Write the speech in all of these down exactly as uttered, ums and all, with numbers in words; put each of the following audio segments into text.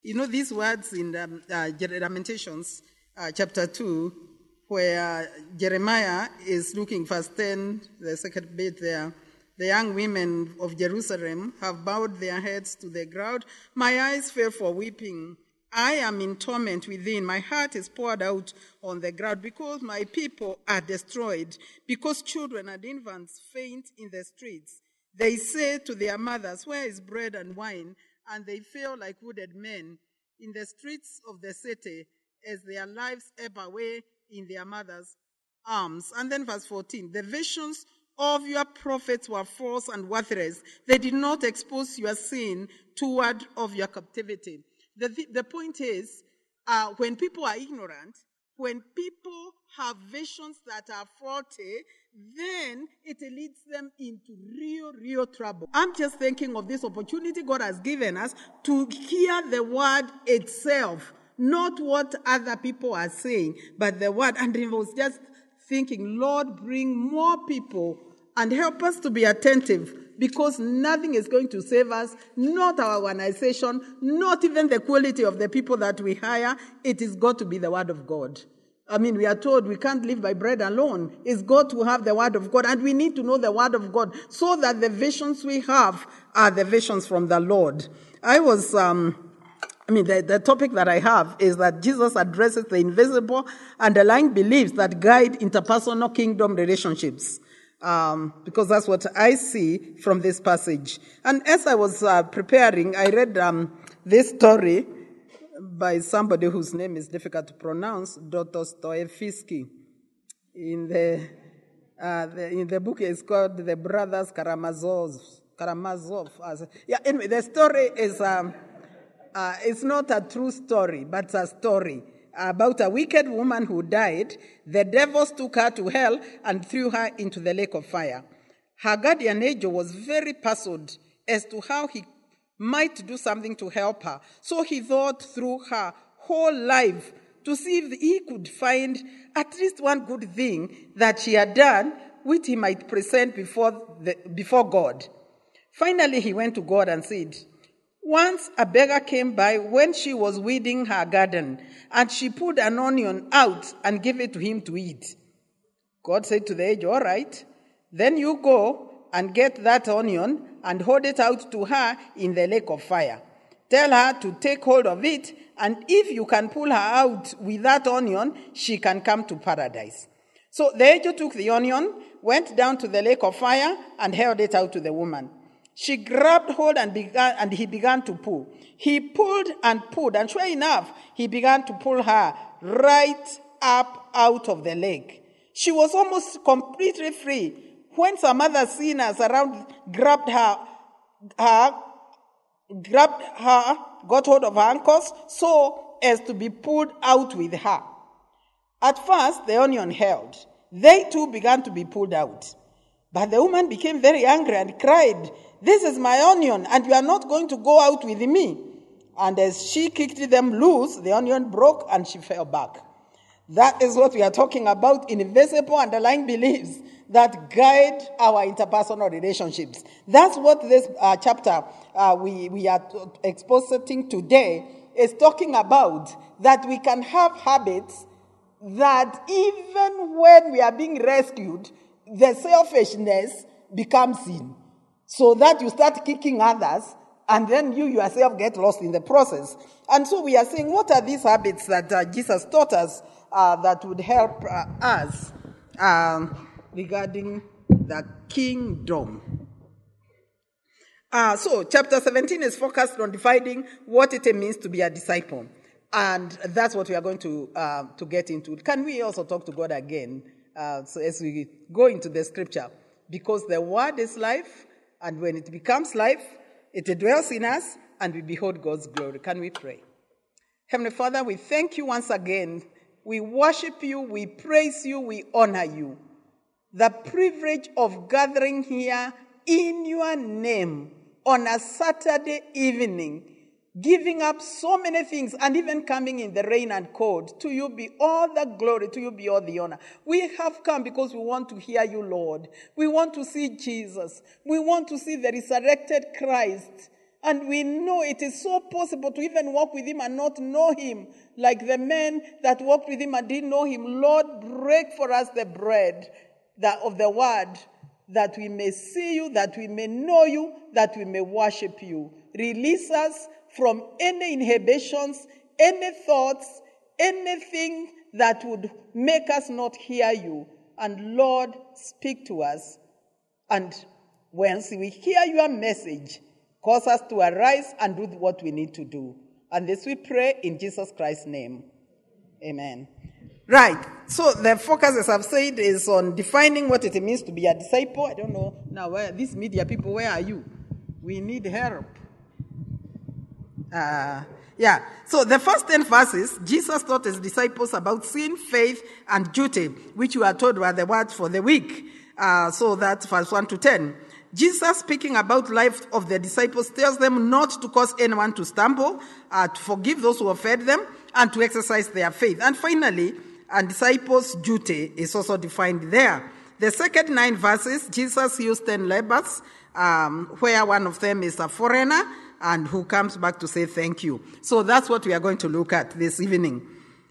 You know these words in um, uh, Lamentations uh, chapter two, where Jeremiah is looking, verse ten, the second bit there. The young women of Jerusalem have bowed their heads to the ground. My eyes fail for weeping. I am in torment within. My heart is poured out on the ground because my people are destroyed, because children and infants faint in the streets. They say to their mothers, where is bread and wine? And they feel like wounded men in the streets of the city as their lives ebb away in their mothers' arms. And then verse fourteen, the visions of your prophets were false and worthless. They did not expose your sin toward of your captivity. The, the, the point is, uh, when people are ignorant, when people have visions that are faulty, then it leads them into real, real trouble. I'm just thinking of this opportunity God has given us to hear the word itself, not what other people are saying, but the word. And I was just thinking, Lord, bring more people and help us to be attentive, because nothing is going to save us, not our organization, not even the quality of the people that we hire. It is got to be the word of God. I mean, we are told we can't live by bread alone. It's got to have the word of God, and we need to know the word of God so that the visions we have are the visions from the Lord. I was, um, I mean, the, the topic that I have is that Jesus addresses the invisible underlying beliefs that guide interpersonal kingdom relationships. Um, because that's what I see from this passage. And as I was uh, preparing, I read um, this story by somebody whose name is difficult to pronounce, Dostoevsky. In the, uh, the in the book, it's called The Brothers Karamazov. Karamazov. As, yeah. Anyway, the story is um, uh, it's not a true story, but it's a story about a wicked woman who died. The devils took her to hell and threw her into the lake of fire. Her guardian angel was very puzzled as to how he might do something to help her. So he thought through her whole life to see if he could find at least one good thing that she had done, which he might present before, the, before God. Finally, he went to God and said, once a beggar came by when she was weeding her garden, and she pulled an onion out and gave it to him to eat. God said to the angel, all right, then you go and get that onion and hold it out to her in the lake of fire. Tell her to take hold of it, and if you can pull her out with that onion, she can come to paradise. So the angel took the onion, went down to the lake of fire, and held it out to the woman. She grabbed hold and began, and he began to pull. He pulled and pulled, and sure enough, he began to pull her right up out of the lake. She was almost completely free when some other sinners around grabbed her, her, grabbed her, got hold of her ankles so as to be pulled out with her. At first, the onion held. They too began to be pulled out. But the woman became very angry and cried, this is my onion, and you are not going to go out with me. And as she kicked them loose, the onion broke and she fell back. That is what we are talking about, invisible underlying beliefs that guide our interpersonal relationships. That's what this uh, chapter uh, we, we are expositing today is talking about, that we can have habits that even when we are being rescued, the selfishness becomes sin. So that you start kicking others, and then you yourself get lost in the process. And so we are saying, what are these habits that uh, Jesus taught us uh, that would help uh, us um, regarding the kingdom? Uh, so chapter seventeen is focused on defining what it means to be a disciple. And that's what we are going to uh, to get into. Can we also talk to God again uh, so as we go into the scripture? Because the word is life, and when it becomes life, it dwells in us, and we behold God's glory. Can we pray? Heavenly Father, we thank you once again. We worship you, we praise you, we honor you. The privilege of gathering here in your name on a Saturday evening, giving up so many things and even coming in the rain and cold. To you be all the glory, to you be all the honor. We have come because we want to hear you, Lord. We want to see Jesus. We want to see the resurrected Christ And we know it is so possible to even walk with him and not know him, like the men that walked with him and didn't know him. Lord, break for us the bread that, of the word, that we may see you, that we may know you, that we may worship you. Release us from any inhibitions, any thoughts, anything that would make us not hear you. And Lord, speak to us. And once we hear your message, cause us to arise and do what we need to do. And this we pray in Jesus Christ's name. Amen. Right. So the focus, as I've said, is on defining what it means to be a disciple. I don't know now where these media people, where are you? We need help. Uh, yeah. So the first ten verses, Jesus taught his disciples about sin, faith, and duty, which we are told were the words for the week. Uh, so that's verse one to ten. Jesus, speaking about life of the disciples, tells them not to cause anyone to stumble, uh, to forgive those who offend them, and to exercise their faith. And finally, a disciples' duty is also defined there. The second nine verses, Jesus used ten lepers, um, where one of them is a foreigner, and who comes back to say thank you. So that's what we are going to look at this evening.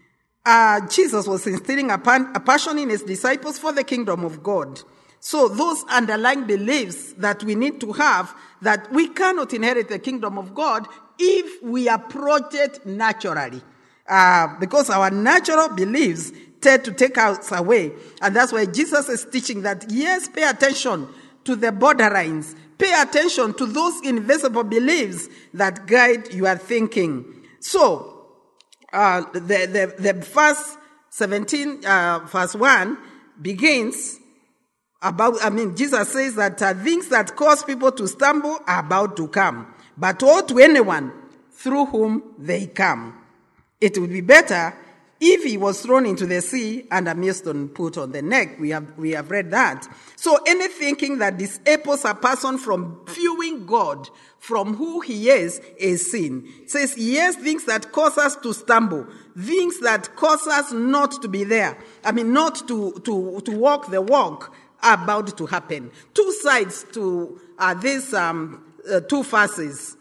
Uh, Jesus was instilling a, pan- a passion in his disciples for the kingdom of God. So those underlying beliefs that we need to have, that we cannot inherit the kingdom of God if we approach it naturally. Uh, because our natural beliefs tend to take us away. And that's why Jesus is teaching that, yes, pay attention to the borderlines. Pay attention to those invisible beliefs that guide your thinking. So, uh, the, the, the verse seventeen, uh, verse one begins about, I mean, Jesus says that uh, things that cause people to stumble are about to come. But woe to anyone through whom they come. It would be better if he was thrown into the sea and a millstone put on the neck. We have, we have read that. So any thinking that disables a person from viewing God, from who he is, is sin. It says, yes, things that cause us to stumble, things that cause us not to be there. I mean, not to, to, to walk the walk are about to happen. Two sides to uh, these um, uh, two verses.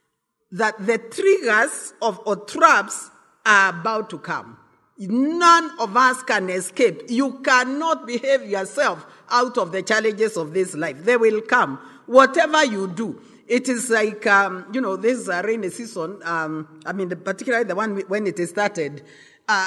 That the triggers of or traps are about to come. None of us can escape. You cannot behave yourself out of the challenges of this life. They will come. Whatever you do. It is like, um, you know, this is a rainy season. Um, I mean, particularly the one when it started. Uh,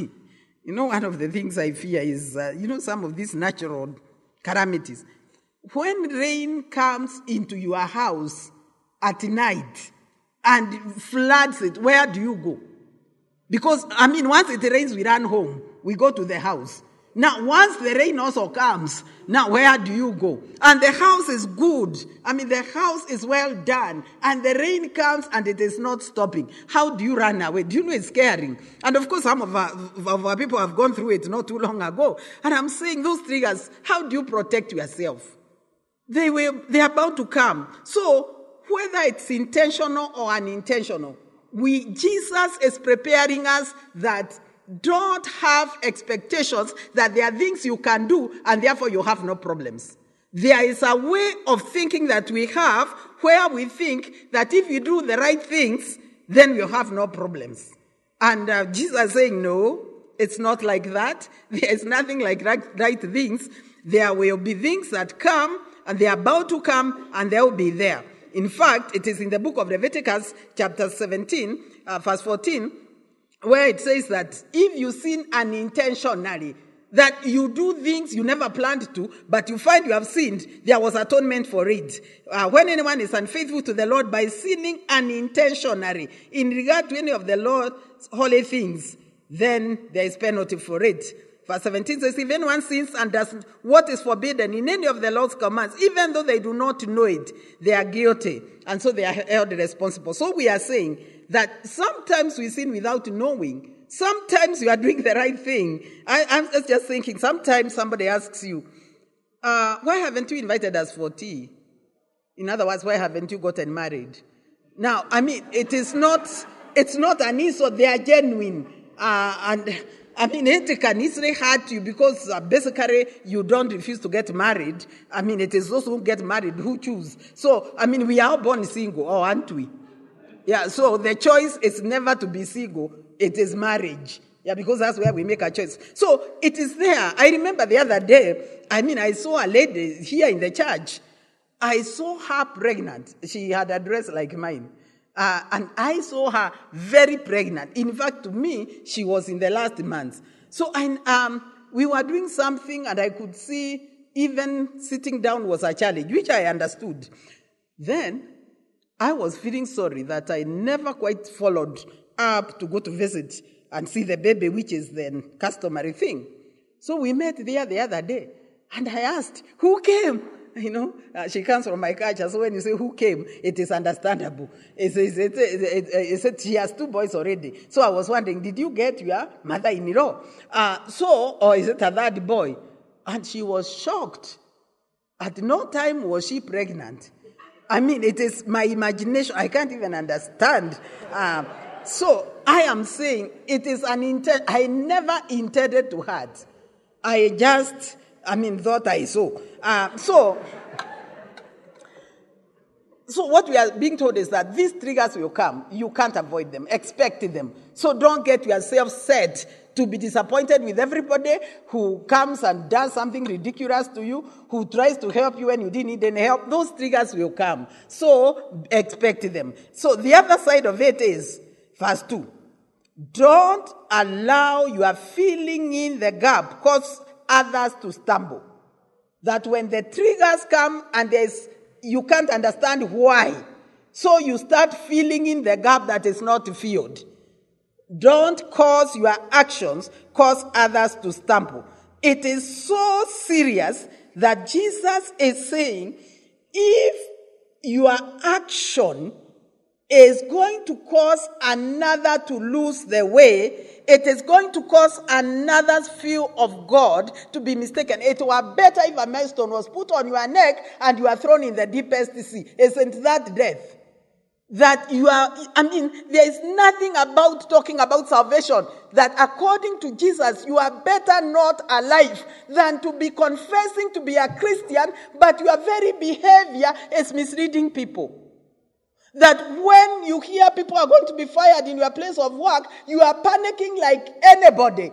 you know, one of the things I fear is, uh, you know, some of these natural calamities. When rain comes into your house at night and floods it, where do you go? Because, I mean, once it rains, we run home. We go to the house. Now, once the rain also comes, now where do you go? And the house is good. I mean, the house is well done. And the rain comes and it is not stopping. How do you run away? Do you know it's scary? And of course, some of our, of our people have gone through it not too long ago. And I'm saying those triggers, how do you protect yourself? They will, they're about to come. So, whether it's intentional or unintentional, we, Jesus is preparing us that don't have expectations that there are things you can do and therefore you have no problems. There is a way of thinking that we have where we think that if you do the right things, then you have no problems. And uh, Jesus is saying, no, it's not like that. There is nothing like right, right things. There will be things that come and they are about to come and they will be there. In fact, it is in the book of Leviticus, chapter seventeen, uh, verse fourteen, where it says that if you sin unintentionally, that you do things you never planned to, but you find you have sinned, there was atonement for it. Uh, when anyone is unfaithful to the Lord by sinning unintentionally in regard to any of the Lord's holy things, then there is penalty for it. Verse seventeen says, if anyone sins and does what is forbidden in any of the Lord's commands, even though they do not know it, they are guilty. And so they are held responsible. So we are saying that sometimes we sin without knowing. Sometimes you are doing the right thing. I, I'm just thinking, sometimes somebody asks you, uh, why haven't you invited us for tea? In other words, why haven't you gotten married? Now, I mean, it is not, it's not an insult. They are genuine. Uh, and I mean, it can easily hurt you because uh, basically you don't refuse to get married. I mean, it is those who get married who choose. So, I mean, we are born single, or aren't we? Yeah, so the choice is never to be single. It is marriage. Yeah, because that's where we make a choice. So, it is there. I remember the other day, I mean, I saw a lady here in the church. I saw her pregnant. She had a dress like mine. Uh, and I saw her very pregnant. In fact, to me, she was in the last month. So I, um, we were doing something, and I could see even sitting down was a challenge, which I understood. Then I was feeling sorry that I never quite followed up to go to visit and see the baby, which is the customary thing. So we met there the other day, and I asked, who came? You know, uh, she comes from my culture, so when you say who came, it is understandable. It says it, it, it, it, it, she has two boys already. So I was wondering, did you get your mother-in-law? Uh, so, or is it a third boy? And she was shocked. At no time was she pregnant. I mean, it is my imagination. I can't even understand. Uh, so I am saying it is an intent. I never intended to hurt. I just... I mean, thought I saw. Uh, so, so what we are being told is that these triggers will come. You can't avoid them. Expect them. So don't get yourself set to be disappointed with everybody who comes and does something ridiculous to you, who tries to help you when you didn't need any help. Those triggers will come. So expect them. So the other side of it is, verse two. Don't allow your filling in the gap cause others to stumble. That when the triggers come and there's, you can't understand why, so you start filling in the gap that is not filled. Don't cause your actions cause others to stumble. It is so serious that Jesus is saying, if your action is going to cause another to lose the way, it is going to cause another's view of God to be mistaken. It were better if a millstone was put on your neck and you are thrown in the deepest sea. Isn't that death? That you are, I mean, there is nothing about talking about salvation that according to Jesus, you are better not alive than to be confessing to be a Christian, but your very behavior is misleading people. That when you hear people are going to be fired in your place of work, you are panicking like anybody.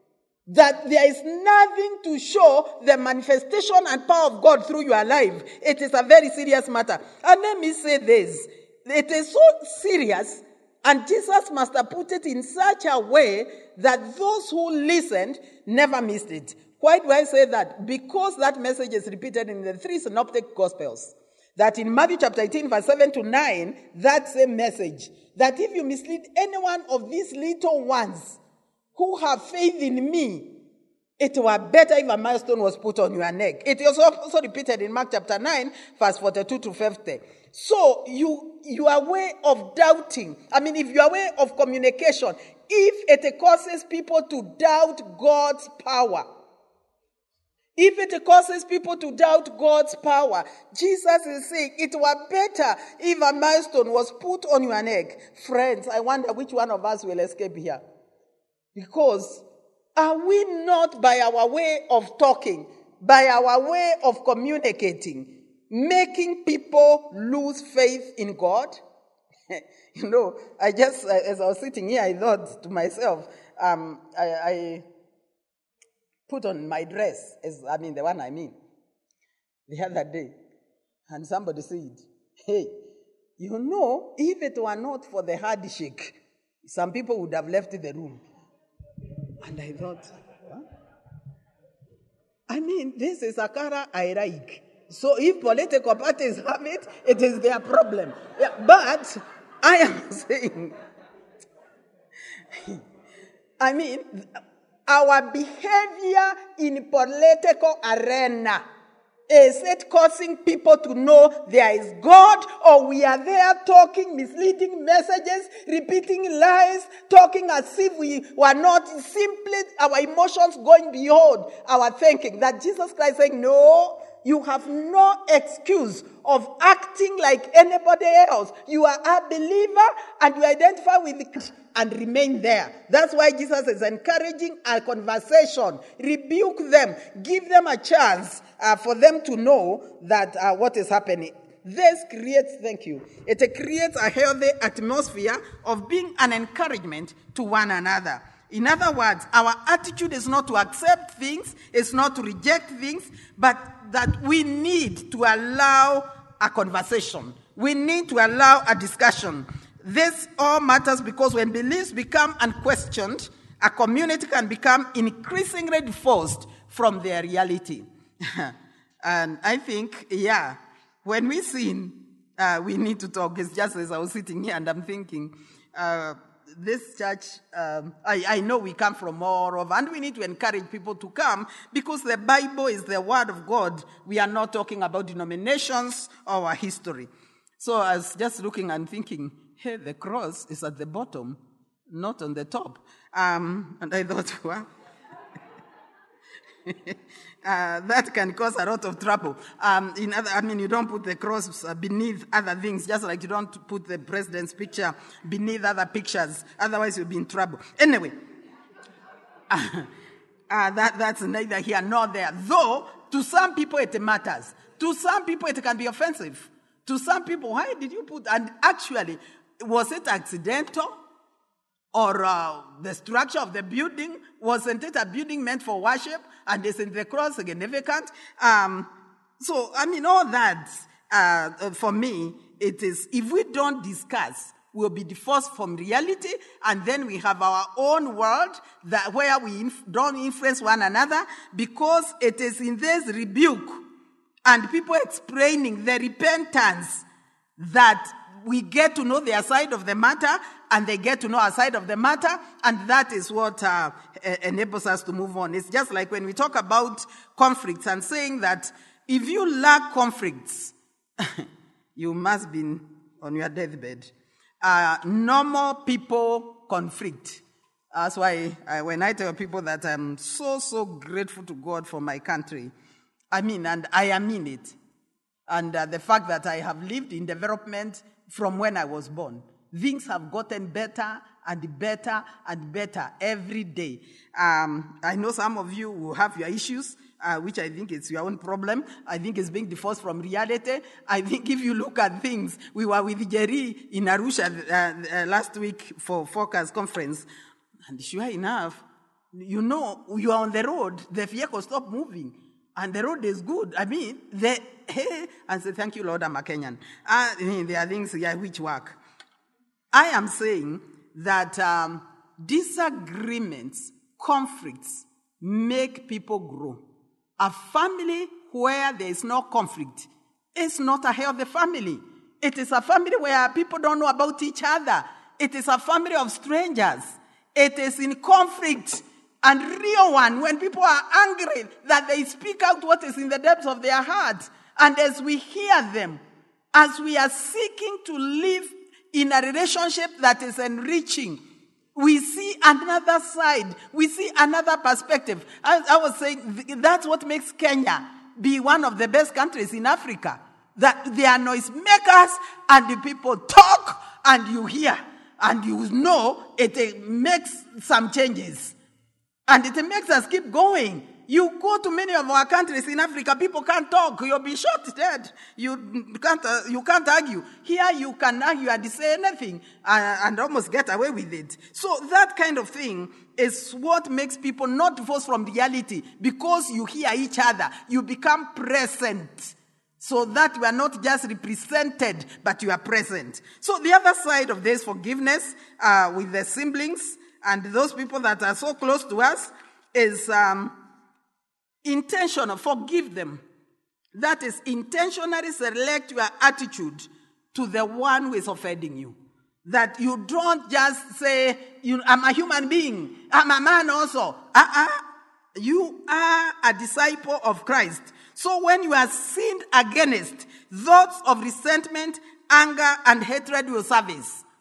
That there is nothing to show the manifestation and power of God through your life. It is a very serious matter. And let me say this. It is so serious, and Jesus must have put it in such a way that those who listened never missed it. Why do I say that? Because that message is repeated in the three synoptic gospels. That in Matthew chapter eighteen, verse seven to nine, that same message, that if you mislead any one of these little ones who have faith in me, it were better if a millstone was put on your neck. It is also repeated in Mark chapter nine, verse forty-two to fifty. So you, your way of doubting, I mean, if your way of communication, if it causes people to doubt God's power, if it causes people to doubt God's power, Jesus is saying it were better if a millstone was put on your neck. Friends, I wonder which one of us will escape here. Because are we not, by our way of talking, by our way of communicating, making people lose faith in God? You know, I just, as I was sitting here, I thought to myself, um, I... I put on my dress, as, I mean the one I mean, the other day, and somebody said, hey, you know, if it were not for the handshake, some people would have left the room. And I thought, what? I mean, this is a cara I like. So if political parties have it, it is their problem. Yeah, but I am saying, I mean, our behavior in political arena, is it causing people to know there is God, or we are there talking misleading messages, repeating lies, talking as if we were not, simply our emotions going beyond our thinking? That Jesus Christ saying, no, you have no excuse of acting like anybody else. You are a believer and you identify with Christ and remain there. That's why Jesus is encouraging a conversation. Rebuke them. Give them a chance uh, for them to know that uh, what is happening. This creates, thank you, it creates a healthy atmosphere of being an encouragement to one another. In other words, our attitude is not to accept things, it's not to reject things, but that we need to allow a conversation. We need to allow a discussion. This all matters because when beliefs become unquestioned, a community can become increasingly divorced from their reality. And I think, yeah, when we sin, uh, we need to talk. It's just as I was sitting here and I'm thinking, uh, this church, um, I, I know we come from more of, and we need to encourage people to come because the Bible is the word of God. We are not talking about denominations or our history. So I was just looking and thinking, hey, the cross is at the bottom, not on the top. Um, and I thought, well, uh, that can cause a lot of trouble. Um, in other, I mean, you don't put the cross beneath other things, just like you don't put the president's picture beneath other pictures. Otherwise, you'll be in trouble. Anyway, uh, uh, that, that's neither here nor there. Though, to some people, it matters. To some people, it can be offensive. To some people, why did you put... And actually, was it accidental? Or uh, the structure of the building? Wasn't it a building meant for worship? And isn't the cross significant? Um, so, I mean, all that, uh, for me, it is, if we don't discuss, we'll be divorced from reality, and then we have our own world that where we inf- don't influence one another, because it is in this rebuke and people explaining the repentance that we get to know their side of the matter, and they get to know our side of the matter, and that is what uh, enables us to move on. It's just like when we talk about conflicts and saying that if you lack conflicts, you must be on your deathbed. Uh, normal people conflict. That's why I, when I tell people that I'm so, so grateful to God for my country, I mean, and I mean it. And uh, the fact that I have lived in development from when I was born. Things have gotten better and better and better every day. Um, I know some of you will have your issues, uh, which I think is your own problem. I think it's being divorced from reality. I think if you look at things, we were with Jerry in Arusha uh, uh, last week for Focus Conference, and sure enough, you know, you are on the road, the vehicle stop moving. And the road is good. I mean, the, hey, and say, thank you, Lord, I'm a Kenyan. Uh, I mean, there are things yeah, which work. I am saying that um, disagreements, conflicts, make people grow. A family where there is no conflict is not a healthy family. It is a family where people don't know about each other. It is a family of strangers. It is in conflict. And real one, when people are angry, that they speak out what is in the depths of their heart. And as we hear them, as we are seeking to live in a relationship that is enriching, we see another side. We see another perspective. As I was saying, that's what makes Kenya be one of the best countries in Africa. That they are noisemakers, and the people talk, and you hear, and you know it makes some changes. And it makes us keep going. You go to many of our countries in Africa, people can't talk. You'll be shot dead. You can't, uh, you can't argue. Here you can argue and say anything uh, and almost get away with it. So that kind of thing is what makes people not divorce from reality, because you hear each other. You become present. So that you are not just represented, but you are present. So the other side of this forgiveness uh, with the siblings and those people that are so close to us is um, intentional. Forgive them. That is, intentionally select your attitude to the one who is offending you. That you don't just say, you, I'm a human being. I'm a man also. Uh-uh. You are a disciple of Christ. So when you are sinned against, thoughts of resentment, anger, and hatred will surface.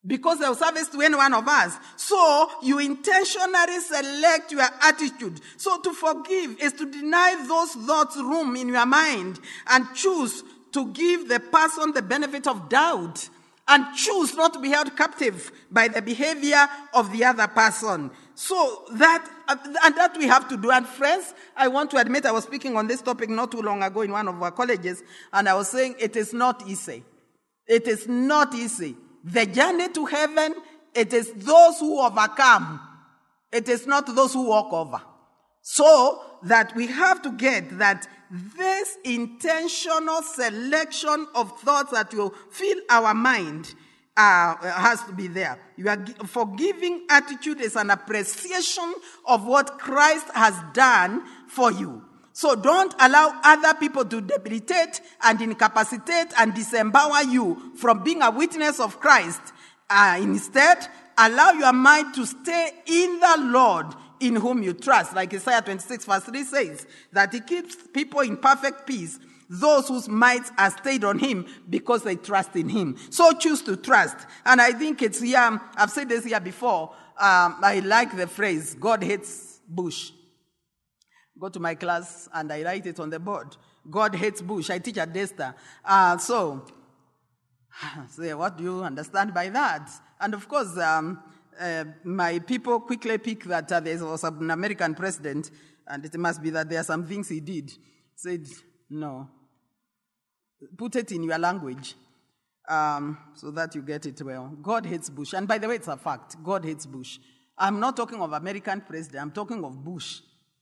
because of service to any one of us. So you intentionally select your attitude. So to forgive is to deny those thoughts room in your mind and choose to give the person the benefit of doubt and choose not to be held captive by the behavior of the other person. So that, and that we have to do. And friends, I want to admit I was speaking on this topic not too long ago in one of our colleges, and I was saying it is not easy. It is not easy. The journey to heaven, it is those who overcome. It is not those who walk over. So that we have to get that this intentional selection of thoughts that will fill our mind uh, has to be there. Your forgiving attitude is an appreciation of what Christ has done for you. So don't allow other people to debilitate and incapacitate and disempower you from being a witness of Christ. Uh, instead, allow your mind to stay in the Lord in whom you trust. Like Isaiah twenty-six verse three says, that he keeps people in perfect peace, those whose minds are stayed on him because they trust in him. So choose to trust. And I think it's here, I've said this here before, um, I like the phrase, God hates bush. Go to my class and I write it on the board. God hates bush. I teach at Desta. Uh, so, say, what do you understand by that? And of course, um, uh, my people quickly pick that uh, there was an American president, and it must be that there are some things he did. Said, no. Put it in your language um, so that you get it well. God hates bush. And by the way, it's a fact. God hates bush. I'm not talking of American president. I'm talking of bush.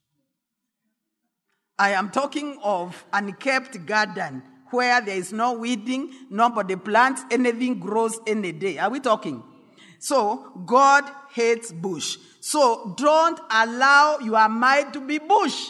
I am talking of unkept garden where there is no weeding, nobody plants, anything grows any day. Are we talking? So, God hates bush. So, don't allow your mind to be bush.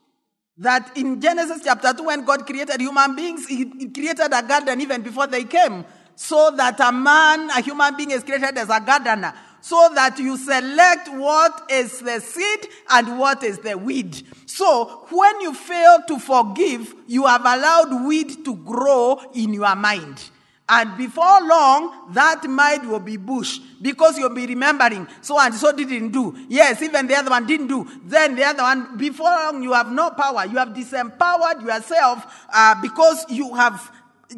That in Genesis chapter two, when God created human beings, he, he created a garden even before they came. So that a man, a human being is created as a gardener. So that you select what is the seed and what is the weed. So, when you fail to forgive, you have allowed weed to grow in your mind. And before long, that mind will be bush. Because you'll be remembering, so and so didn't do. Yes, even the other one didn't do. Then the other one, before long, you have no power. You have disempowered yourself uh, because you have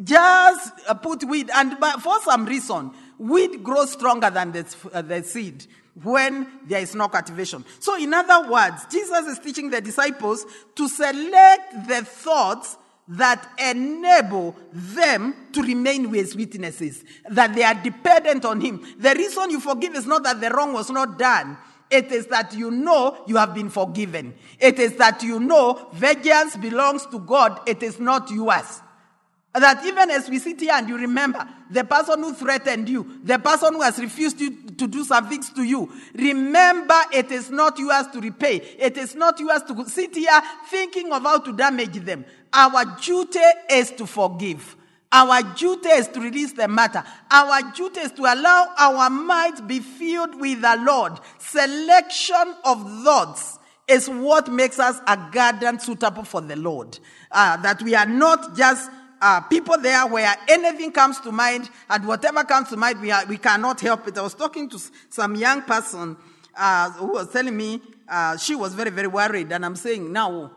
just uh, put weed. And for some reason, weed grows stronger than the, uh, the seed when there is no cultivation. So in other words, Jesus is teaching the disciples to select the thoughts that enable them to remain with witnesses, that they are dependent on him. The reason you forgive is not that the wrong was not done. It is that you know you have been forgiven. It is that you know vengeance belongs to God. It is not yours. That even as we sit here and you remember the person who threatened you, the person who has refused you to do some things to you, remember it is not yours to repay. It is not yours to sit here thinking of how to damage them. Our duty is to forgive. Our duty is to release the matter. Our duty is to allow our minds be filled with the Lord. Selection of thoughts is what makes us a garden suitable for the Lord. Uh, that we are not just Uh, people there where anything comes to mind, and whatever comes to mind, we are, we cannot help it. I was talking to some young person uh, who was telling me uh, she was very, very worried, and I'm saying, now,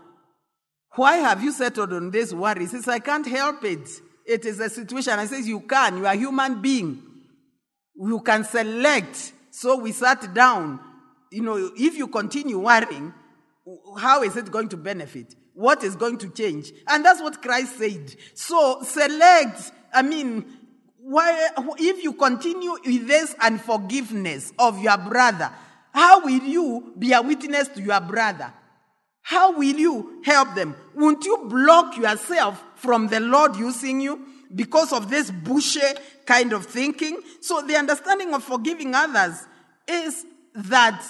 why have you settled on this worry? He says, I can't help it. It is a situation. I says, you can. You are a human being. You can select. So we sat down. You know, if you continue worrying, how is it going to benefit? What is going to change? And that's what Christ said. So select, I mean, why, if you continue with this unforgiveness of your brother, how will you be a witness to your brother? How will you help them? Won't you block yourself from the Lord using you because of this bushy kind of thinking? So the understanding of forgiving others is that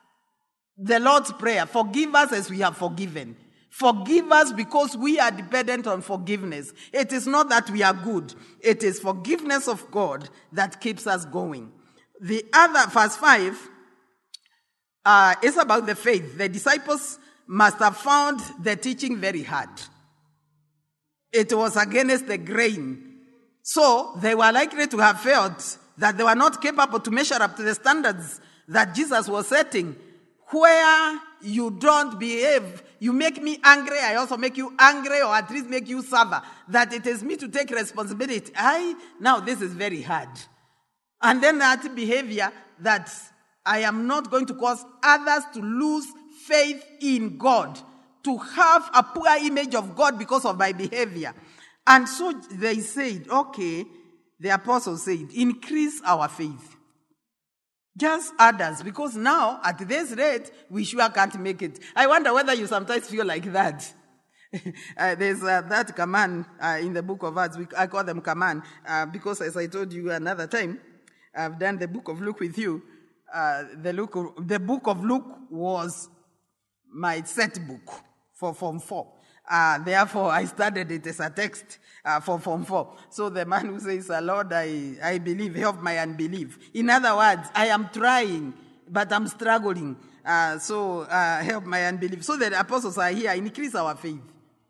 the Lord's Prayer, forgive us as we have forgiven. Forgive us because we are dependent on forgiveness. It is not that we are good. It is forgiveness of God that keeps us going. The other, verse five, uh, is about the faith. The disciples must have found the teaching very hard. It was against the grain. So they were likely to have felt that they were not capable to measure up to the standards that Jesus was setting. Where you don't behave, you make me angry, I also make you angry, or at least make you suffer. That it is me to take responsibility. I, now this is very hard. And then that behavior that I am not going to cause others to lose faith in God, to have a poor image of God because of my behavior. And so they said, okay, the apostles said, increase our faith. Just others, because now, at this rate, we sure can't make it. I wonder whether you sometimes feel like that. uh, there's uh, that command uh, in the book of Acts. We, I call them command uh, because, as I told you another time, I've done the book of Luke with you. Uh, the, Luke, the book of Luke was my set book for Form four. Uh, therefore, I studied it as a text uh, for Form four. So the man who says, Lord, I, I believe, help my unbelief. In other words, I am trying, but I'm struggling. Uh, so uh, help my unbelief. So the apostles are here, increase our faith.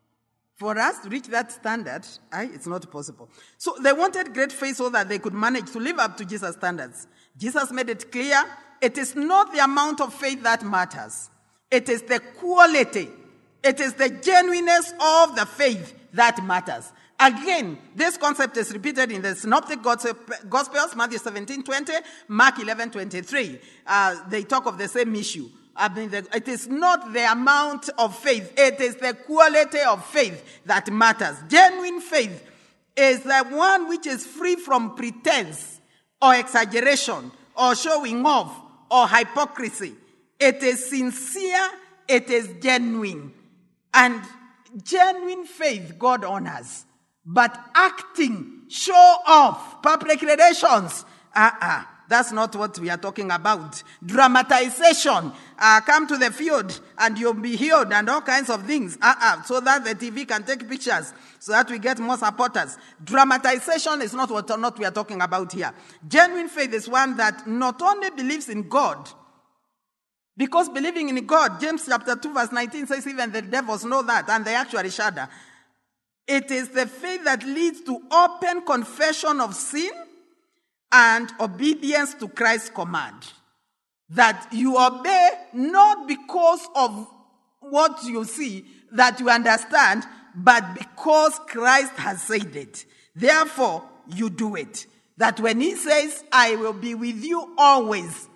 For us to reach that standard, I, it's not possible. So they wanted great faith so that they could manage to live up to Jesus' standards. Jesus made it clear, it is not the amount of faith that matters. It is the quality. It is the genuineness of the faith that matters. Again, this concept is repeated in the Synoptic Gospels, Matthew seventeen twenty, Mark eleven twenty-three. Uh, they talk of the same issue. I mean, the, it is not the amount of faith. It is the quality of faith that matters. Genuine faith is the one which is free from pretense or exaggeration or showing off or hypocrisy. It is sincere. It is genuine. And genuine faith God honors. But acting, show off, public relations, uh-uh, that's not what we are talking about. Dramatization, uh, come to the field and you'll be healed and all kinds of things, uh-uh, so that the T V can take pictures, so that we get more supporters. Dramatization is not what not we are talking about here. Genuine faith is one that not only believes in God, because believing in God, James chapter two verse nineteen says even the devils know that and they actually shudder. It is the faith that leads to open confession of sin and obedience to Christ's command. That you obey not because of what you see, that you understand, but because Christ has said it. Therefore, you do it. That when he says, I will be with you always,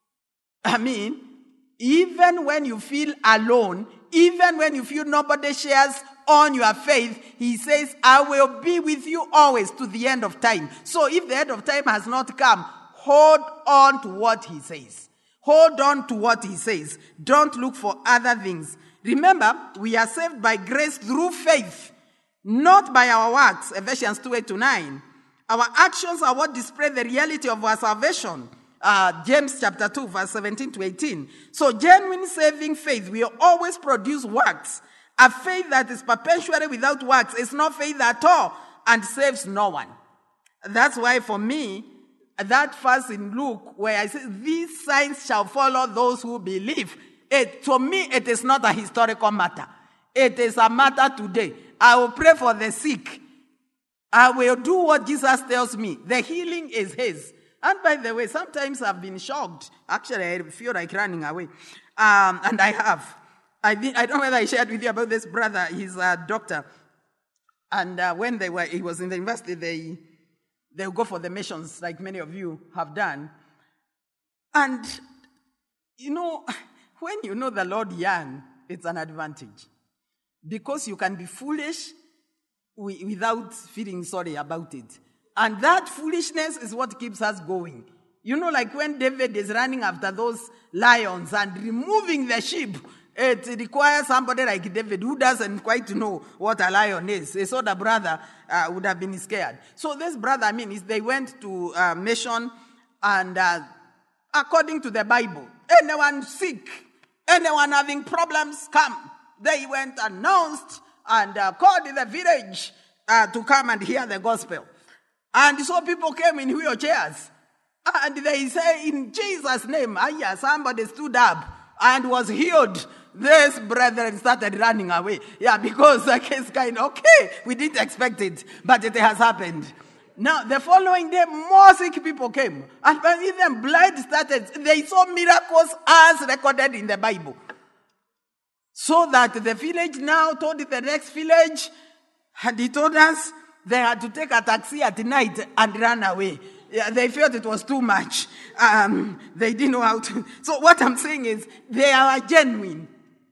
I mean, even when you feel alone, even when you feel nobody shares on your faith, he says, I will be with you always to the end of time. So if the end of time has not come, hold on to what he says. Hold on to what he says. Don't look for other things. Remember, we are saved by grace through faith, not by our works. Ephesians two, eight to nine. Our actions are what display the reality of our salvation. Uh, James chapter two, verse seventeen to eighteen. So genuine saving faith will always produce works. A faith that is perpetually without works is not faith at all and saves no one. That's why for me, that verse in Luke where I say, these signs shall follow those who believe. It, to me, it is not a historical matter. It is a matter today. I will pray for the sick. I will do what Jesus tells me. The healing is his. And by the way, sometimes I've been shocked. Actually, I feel like running away. Um, and I have. I, did, I don't know whether I shared with you about this brother. He's a doctor. And uh, when they were, he was in the university, they, they would go for the missions like many of you have done. And, you know, when you know the Lord young, it's an advantage. Because you can be foolish without feeling sorry about it. And that foolishness is what keeps us going. You know, like when David is running after those lions and removing the sheep, it requires somebody like David who doesn't quite know what a lion is. So the brother uh, would have been scared. So this brother, I mean, is they went to uh, mission and uh, according to the Bible, anyone sick, anyone having problems, come. They went announced and uh, called in the village uh, to come and hear the gospel. And so people came in wheelchairs. And they say, in Jesus' name, ah, somebody stood up and was healed. This brethren started running away. Yeah, because the case kind of, okay, we didn't expect it, but it has happened. Now, the following day, more sick people came. And when even blind started, they saw miracles as recorded in the Bible. So that the village now told the next village, and he told us they had to take a taxi at night and run away. Yeah, they felt it was too much. Um, they didn't know how to. So what I'm saying is, they are genuine.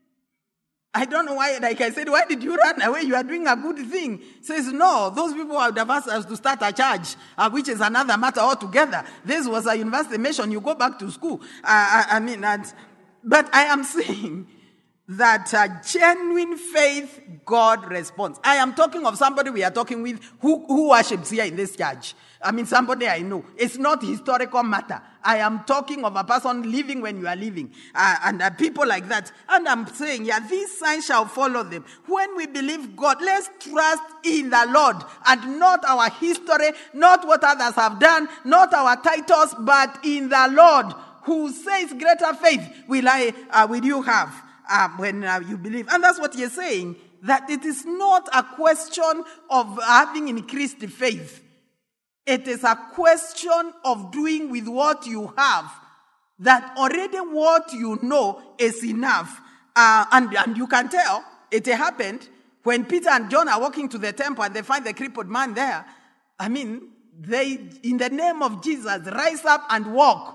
I don't know why, like I said, why did you run away? You are doing a good thing. Says, no, those people would have asked us to start a church, uh, which is another matter altogether. This was a university mission. You go back to school. Uh, I, I mean, and, but I am saying that uh, genuine faith, God responds. I am talking of somebody we are talking with who, who worships here in this church. I mean, somebody I know. It's not historical matter. I am talking of a person living when you are living. Uh, and uh, people like that. And I'm saying, yeah, these signs shall follow them. When we believe God, let's trust in the Lord and not our history, not what others have done, not our titles, but in the Lord who says greater faith will, I, uh, will you have. Uh, when uh, you believe. And that's what you're saying, that it is not a question of having increased faith. It is a question of doing with what you have, that already what you know is enough. Uh, and, and you can tell, it happened when Peter and John are walking to the temple and they find the crippled man there. I mean, they, in the name of Jesus, rise up and walk.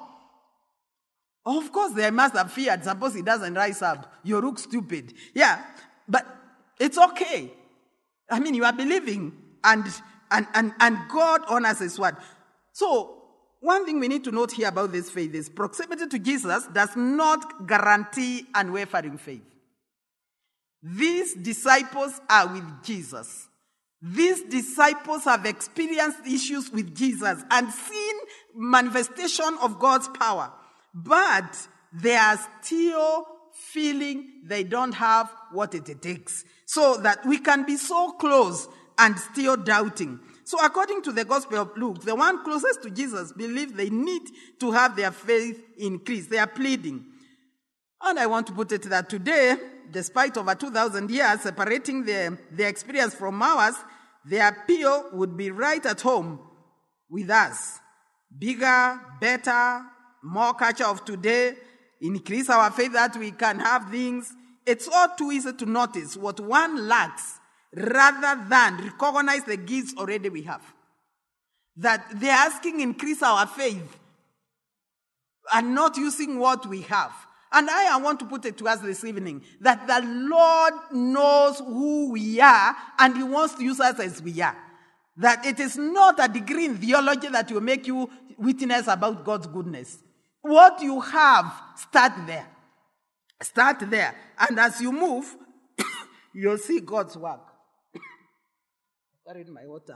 Of course, they must have feared. Suppose he doesn't rise up. You look stupid. Yeah, but it's okay. I mean, you are believing, and and and, and God honors his word. So, one thing we need to note here about this faith is proximity to Jesus does not guarantee unwavering faith. These disciples are with Jesus. These disciples have experienced issues with Jesus and seen manifestation of God's power. But they are still feeling they don't have what it takes. So that we can be so close and still doubting. So according to the Gospel of Luke, the one closest to Jesus believe they need to have their faith increased. They are pleading. And I want to put it that today, despite over two thousand years separating their, their experience from ours, their appeal would be right at home with us. Bigger, better, more culture of today, increase our faith that we can have things. It's all too easy to notice what one lacks rather than recognize the gifts already we have. That they're asking increase our faith and not using what we have. And I want to put it to us this evening, that the Lord knows who we are and he wants to use us as we are. That it is not a degree in theology that will make you witness about God's goodness. What you have, start there. Start there. And as you move, you'll see God's work. Carried my water.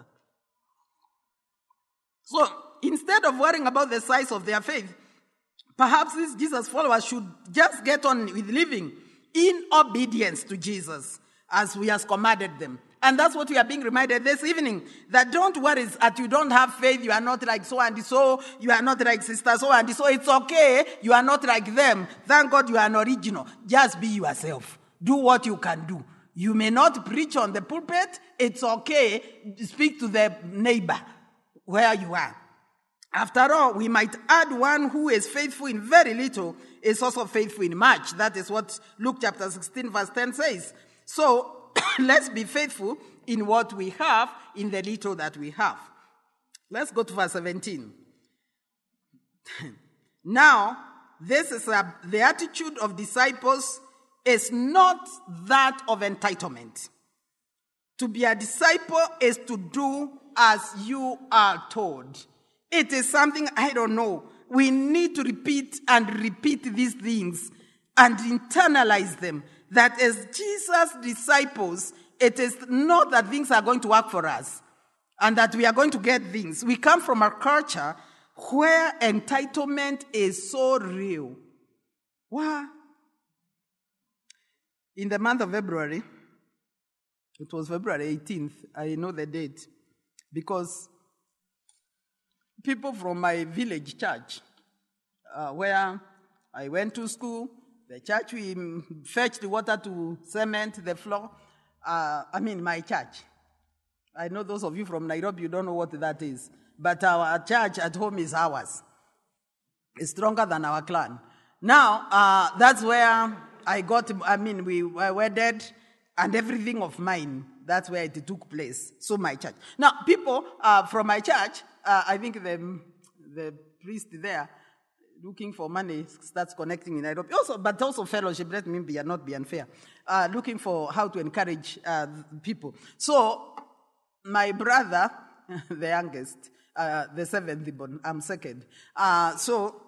So, instead of worrying about the size of their faith, perhaps these Jesus followers should just get on with living in obedience to Jesus as we have commanded them. And that's what we are being reminded this evening. That don't worry that you don't have faith, you are not like so and so, you are not like sister so and so. It's okay, you are not like them. Thank God you are an original. Just be yourself. Do what you can do. You may not preach on the pulpit. It's okay. Speak to the neighbor where you are. After all, we might add one who is faithful in very little is also faithful in much. That is what Luke chapter sixteen verse ten says. So, let's be faithful in what we have, in the little that we have. Let's go to verse seventeen. Now, this is a, the attitude of disciples is not that of entitlement. To be a disciple is to do as you are told. It is something, I don't know. We need to repeat and repeat these things and internalize them. That as Jesus' disciples, it is not that things are going to work for us and that we are going to get things. We come from a culture where entitlement is so real. What? In the month of February, it was February eighteenth, I know the date, because people from my village church, uh, where I went to school, the church, we fetched the water to cement the floor. Uh, I mean, my church. I know those of you from Nairobi, you don't know what that is. But our church at home is ours. It's stronger than our clan. Now, uh, that's where I got, I mean, we were wedded, and everything of mine, that's where it took place. So my church. Now, people uh, from my church, uh, I think the, the priest there, looking for money, starts connecting in Nairobi. Also, but also fellowship, let me be, not be unfair. Uh, looking for how to encourage uh, people. So, my brother, the youngest, uh, the seventh born, I'm second. Uh, so,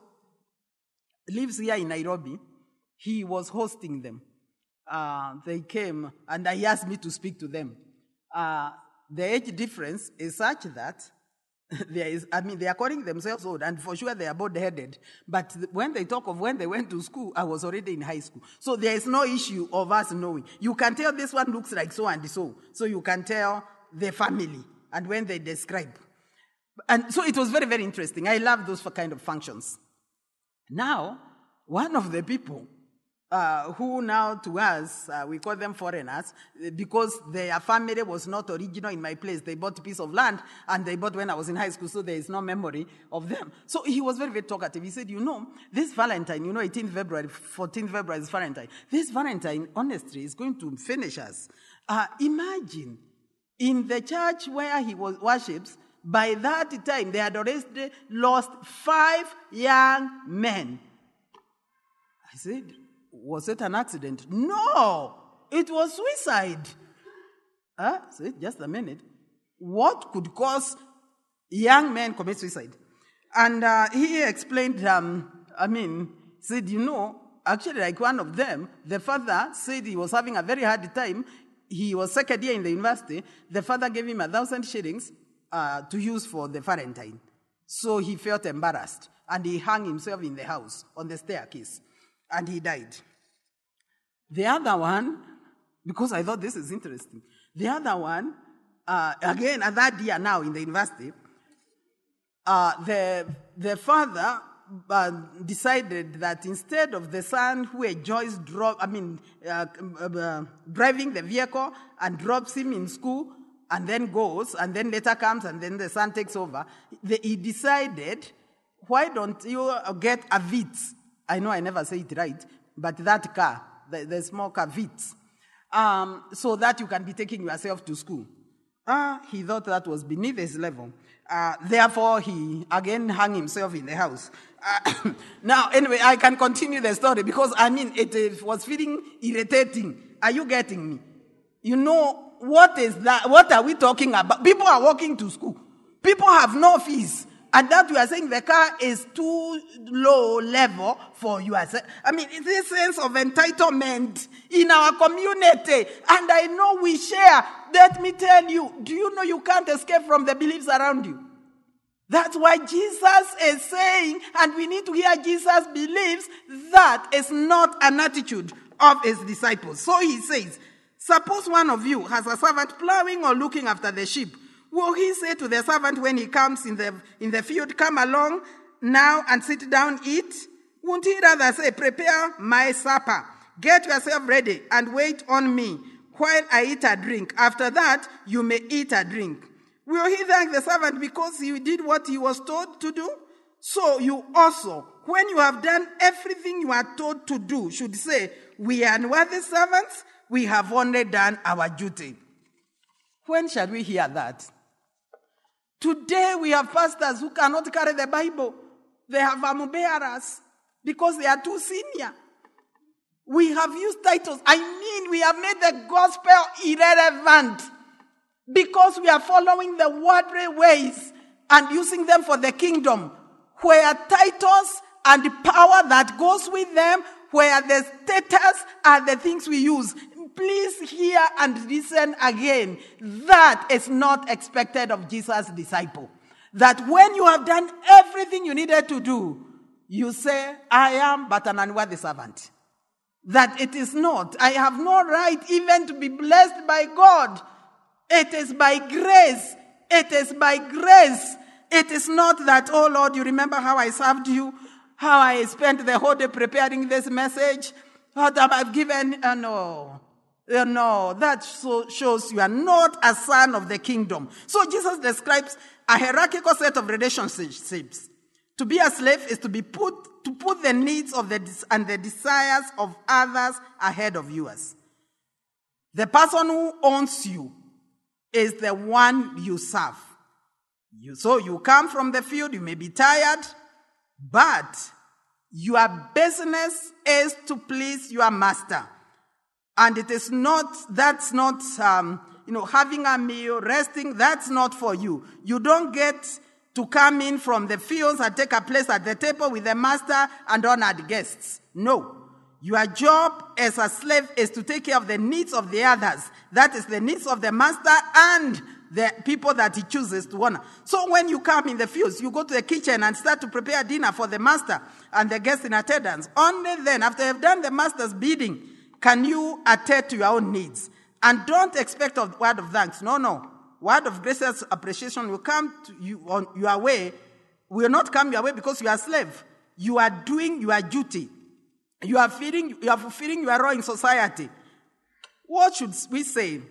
lives here in Nairobi. He was hosting them. Uh, they came, and he asked me to speak to them. Uh, the age difference is such that there is, I mean, they are calling themselves old, and for sure they are bold-headed. But when they talk of when they went to school, I was already in high school. So there is no issue of us knowing. You can tell this one looks like so and so. So you can tell the family, and when they describe. And so it was very, very interesting. I love those kind of functions. Now, one of the people uh, who now to us, uh, we call them foreigners, because their family was not original in my place. They bought a piece of land, and they bought when I was in high school, so there is no memory of them. So he was very, very talkative. He said, you know, this Valentine, you know, eighteenth February, fourteenth February is Valentine. This Valentine, honestly, is going to finish us. Uh, imagine, in the church where he was worships, by that time, they had already lost five young men. I said, was it an accident? No, it was suicide. Huh? I said, just a minute. What could cause young men commit suicide? And uh, he explained, um, I mean, said, you know, actually like one of them, the father said he was having a very hard time. He was second year in the university. The father gave him a thousand shillings uh, to use for the Valentine. So he felt embarrassed, and he hung himself in the house on the staircase. And he died. The other one, because I thought this is interesting, the other one, uh, again, at that year now in the university, uh, the, the father uh, decided that instead of the son who enjoys drop, I mean, uh, uh, driving the vehicle and drops him in school and then goes and then later comes and then the son takes over, the, he decided, why don't you get a Vitz? I know I never say it right, but that car, the, the small car, Vitz, um, so that you can be taking yourself to school. Ah, he thought that was beneath his level. Uh, therefore, he again hung himself in the house. Uh, now, anyway, I can continue the story because, I mean, it, it was feeling irritating. Are you getting me? You know, what is that? What are we talking about? People are walking to school. People have no fees. And that we are saying the car is too low level for you. I mean, it's this sense of entitlement in our community. And I know we share. Let me tell you, do you know you can't escape from the beliefs around you? That's why Jesus is saying, and we need to hear Jesus' beliefs, that is not an attitude of his disciples. So he says, suppose one of you has a servant plowing or looking after the sheep. Will he say to the servant when he comes in the, in the field, come along now and sit down, eat? Won't he rather say, prepare my supper, get yourself ready and wait on me while I eat and drink. After that, you may eat and drink. Will he thank the servant because he did what he was told to do? So you also, when you have done everything you are told to do, should say, we are unworthy servants, we have only done our duty. When shall we hear that? Today we have pastors who cannot carry the Bible. They have armor bearers because they are too senior. We have used titles. I mean, we have made the gospel irrelevant because we are following the worldly ways and using them for the kingdom, where titles and the power that goes with them, where the status are the things we use. Please hear and listen again. That is not expected of Jesus' disciple. That when you have done everything you needed to do, you say, I am but an unworthy servant. That it is not. I have no right even to be blessed by God. It is by grace. It is by grace. It is not that, oh Lord, you remember how I served you, how I spent the whole day preparing this message, what have I given? Uh, no. You know, that so shows you are not a son of the kingdom. So Jesus describes a hierarchical set of relationships. To be a slave is to be put to put the needs of the and the desires of others ahead of yours. The person who owns you is the one you serve. You, so you come from the field, you may be tired, but your business is to please your master. And it is not, that's not, um, you know, having a meal, resting, that's not for you. You don't get to come in from the fields and take a place at the table with the master and honored guests. No. Your job as a slave is to take care of the needs of the others. That is the needs of the master and the people that he chooses to honor. So when you come in the fields, you go to the kitchen and start to prepare dinner for the master and the guests in attendance. Only then, after you've done the master's bidding, can you attend to your own needs. And don't expect a word of thanks. No, no. Word of gracious appreciation will come to you on your way. Will not come your way because you are a slave. You are doing your duty. You are feeding, you are fulfilling your role in society. What should we say?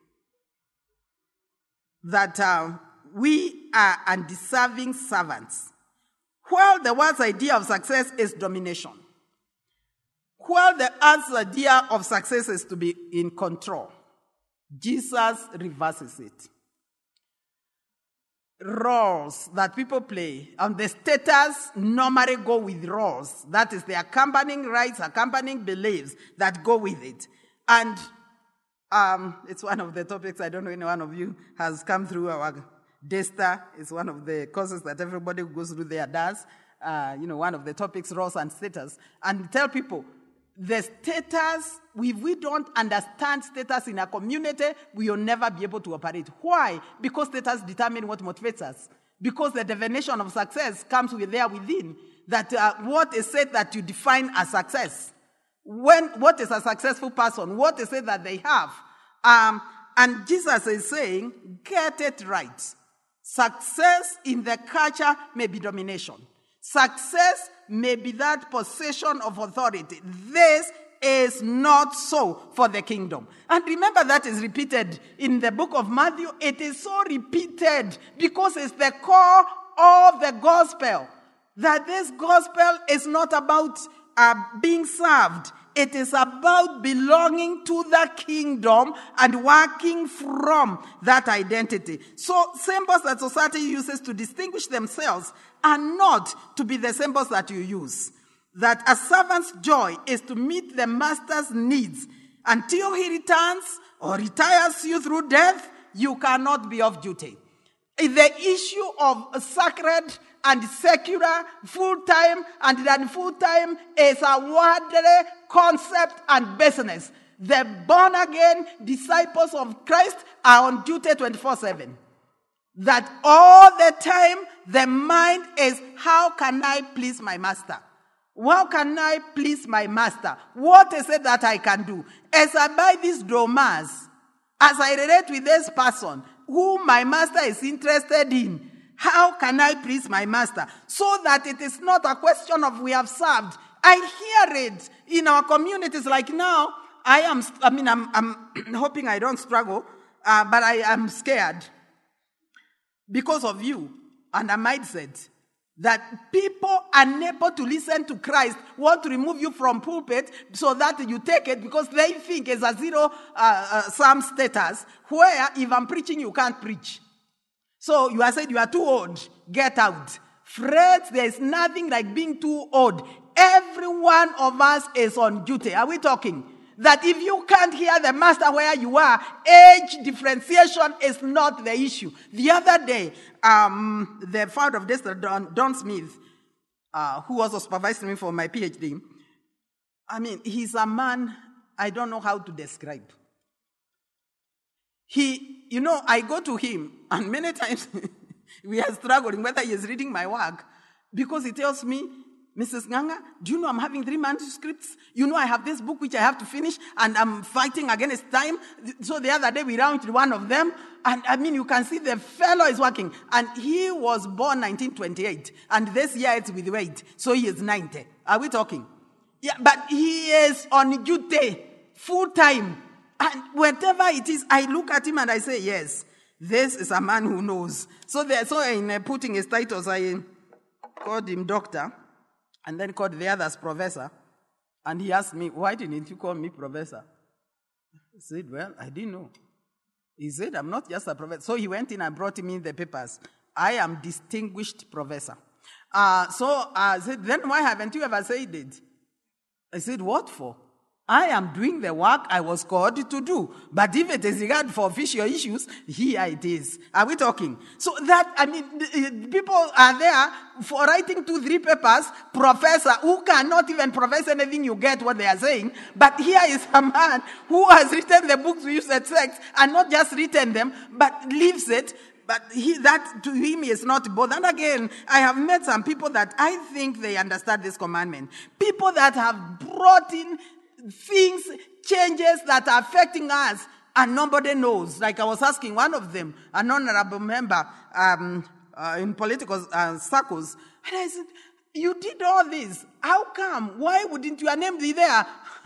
That uh, we are undeserving servants. While the world's idea of success is domination. While the earth's idea of success is to be in control, Jesus reverses it. Roles that people play, and the status normally go with roles. That is the accompanying rights, accompanying beliefs that go with it. And um, it's one of the topics, I don't know if any one of you has come through our DESTA. It's one of the courses that everybody who goes through there does. Uh, you know, one of the topics, roles and status. And tell people, the status, if we don't understand status in a community, we will never be able to operate. Why? Because status determines what motivates us. Because the definition of success comes with there within. That uh, what is it that you define as success? When what is a successful person? What is it that they have? Um, and Jesus is saying, get it right. Success in the culture may be domination. Success may be that possession of authority. This is not so for the kingdom. And remember that is repeated in the book of Matthew. It is so repeated because it's the core of the gospel. That this gospel is not about uh, being served. It is about belonging to the kingdom and working from that identity. So symbols that society uses to distinguish themselves are not to be the symbols that you use. That a servant's joy is to meet the master's needs. Until he returns or retires you through death, you cannot be off duty. The issue of sacred and secular, full-time and non-full-time is a worldly concept and business. The born-again disciples of Christ are on duty twenty-four seven. That all the time, the mind is, how can I please my master? How can I please my master? What is it that I can do? As I buy these domas, as I relate with this person whom my master is interested in, how can I please my master? So that it is not a question of we have served. I hear it in our communities like now. I am, I mean, I'm, I'm hoping I don't struggle, uh, but I am scared because of you and a mindset that people unable to listen to Christ want to remove you from pulpit so that you take it because they think it's a zero uh, uh, sum status where if I'm preaching, you can't preach. So you are saying you are too old. Get out. Friends, there is nothing like being too old. Every one of us is on duty. Are we talking? That if you can't hear the master where you are, age differentiation is not the issue. The other day, um, the founder of this, Don, Don Smith, uh, who also supervised me for my PhD, I mean, he's a man I don't know how to describe. He, you know, I go to him, and many times we are struggling whether he is reading my work, because he tells me, Missus Nganga, do you know I'm having three manuscripts? You know I have this book which I have to finish, and I'm fighting against time. So the other day we rounded one of them, and I mean, you can see the fellow is working. And he was born nineteen twenty-eight, and this year it's with weight, so he is ninety. Are we talking? Yeah, but he is on duty, full time. And whatever it is, I look at him and I say, yes, this is a man who knows. So, there, so in uh, putting his titles, I called him doctor, and then called the others professor. And he asked me, why didn't you call me professor? I said, well, I didn't know. He said, I'm not just a professor. So he went in and brought me the papers. I am distinguished professor. Uh, so I said, then why haven't you ever said it? I said, what for? I am doing the work I was called to do. But if it is regard for official issues, here it is. Are we talking? So that, I mean, people are there for writing two, three papers, professor, who cannot even profess anything, you get what they are saying. But here is a man who has written the books we use at sex, and not just written them, but lives it. But he, that to him is not both. And again, I have met some people that I think they understand this commandment. People that have brought in things, changes that are affecting us, and nobody knows. Like I was asking one of them, an honorable member um, uh, in political uh, circles, and I said, you did all this. How come? Why wouldn't your name be there?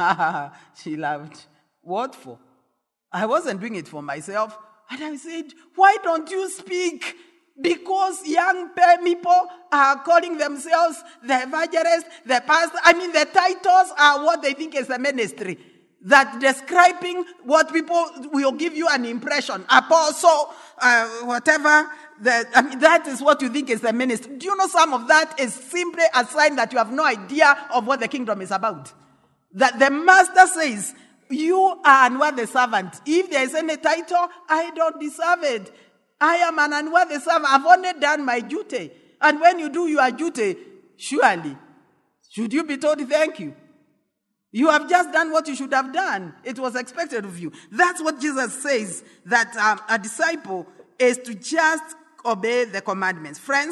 She laughed. What for? I wasn't doing it for myself. And I said, why don't you speak? Because young people are calling themselves the evangelists, the pastor. I mean, the titles are what they think is a ministry. That describing what people will give you an impression. Apostle, uh, whatever. That, I mean, that is what you think is the ministry. Do you know some of that is simply a sign that you have no idea of what the kingdom is about? That the master says, you are unworthy servant. If there is any title, I don't deserve it. I am an unworthy servant. I've only done my duty. And when you do your duty, surely, should you be told thank you? You have just done what you should have done. It was expected of you. That's what Jesus says, that um, a disciple is to just obey the commandments. Friends,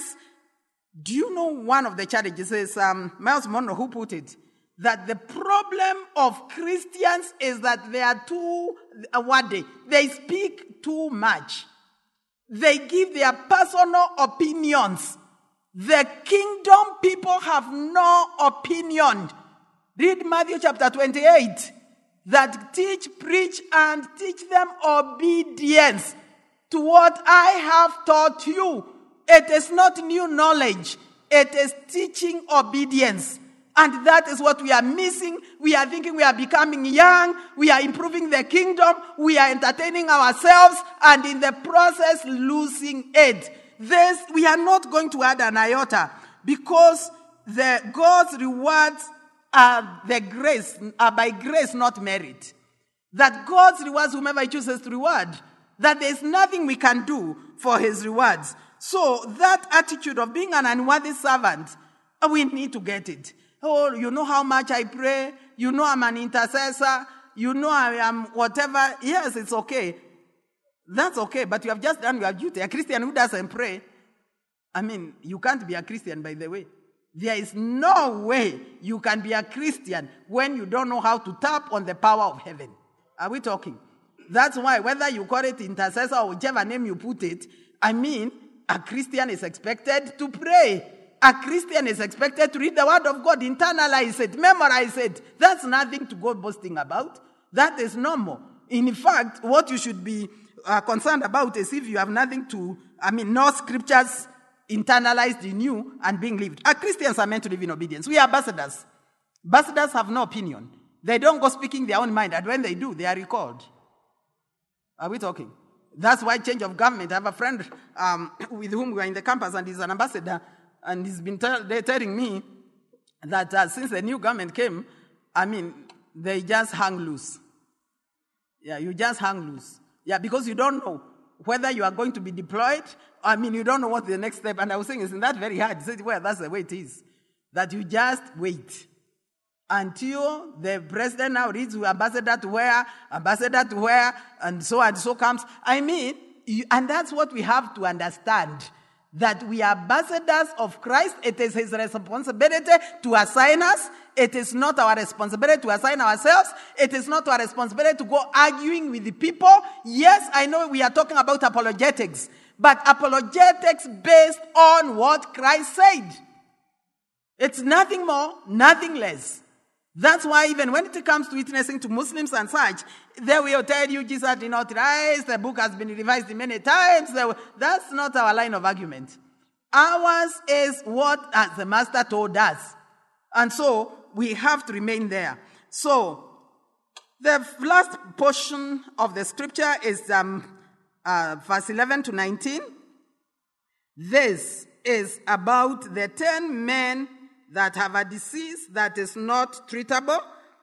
do you know one of the challenges is um, Miles Monroe who put it? That the problem of Christians is that they are too wordy. They speak too much. They give their personal opinions. The kingdom people have no opinion. Read Matthew chapter twenty-eight. That teach, preach, and teach them obedience to what I have taught you. It is not new knowledge. It is teaching obedience. And that is what we are missing. We are thinking we are becoming young. We are improving the kingdom. We are entertaining ourselves. And in the process, losing it. This, we are not going to add an iota. Because the God's rewards are the grace, are by grace, not merit. That God's rewards whomever He chooses to reward. That there is nothing we can do for His rewards. So that attitude of being an unworthy servant, we need to get it. Oh, you know how much I pray. You know I'm an intercessor. You know I am whatever. Yes, it's okay. That's okay, but you have just done your duty. A Christian who doesn't pray, I mean, you can't be a Christian, by the way. There is no way you can be a Christian when you don't know how to tap on the power of heaven. Are we talking? That's why whether you call it intercessor or whichever name you put it, I mean, a Christian is expected to pray. A Christian is expected to read the word of God, internalize it, memorize it. That's nothing to go boasting about. That is normal. In fact, what you should be uh, concerned about is if you have nothing to, I mean, no scriptures internalized in you and being lived. Our Christians are meant to live in obedience. We are ambassadors. Ambassadors have no opinion. They don't go speaking their own mind, and when they do, they are recalled. Are we talking? That's why change of government. I have a friend um, with whom we are in the campus, and he's an ambassador. And he's been tell, they're telling me that uh, since the new government came, I mean, they just hang loose. Yeah, you just hang loose. Yeah, because you don't know whether you are going to be deployed. I mean, you don't know what the next step. And I was saying, isn't that very hard? He said, well, that's the way it is. That you just wait until the president now reads ambassador to where, ambassador to where, and so and so comes. I mean, you, and that's what we have to understand. That we are ambassadors of Christ. It is His responsibility to assign us. It is not our responsibility to assign ourselves. It is not our responsibility to go arguing with the people. Yes, I know we are talking about apologetics, but apologetics based on what Christ said. It's nothing more, nothing less. That's why even when it comes to witnessing to Muslims and such, they will tell you Jesus did not rise, the book has been revised many times. That's not our line of argument. Ours is what the Master told us. And so we have to remain there. So the last portion of the scripture is um, uh, verse eleven to nineteen. This is about the ten men that have a disease that is not treatable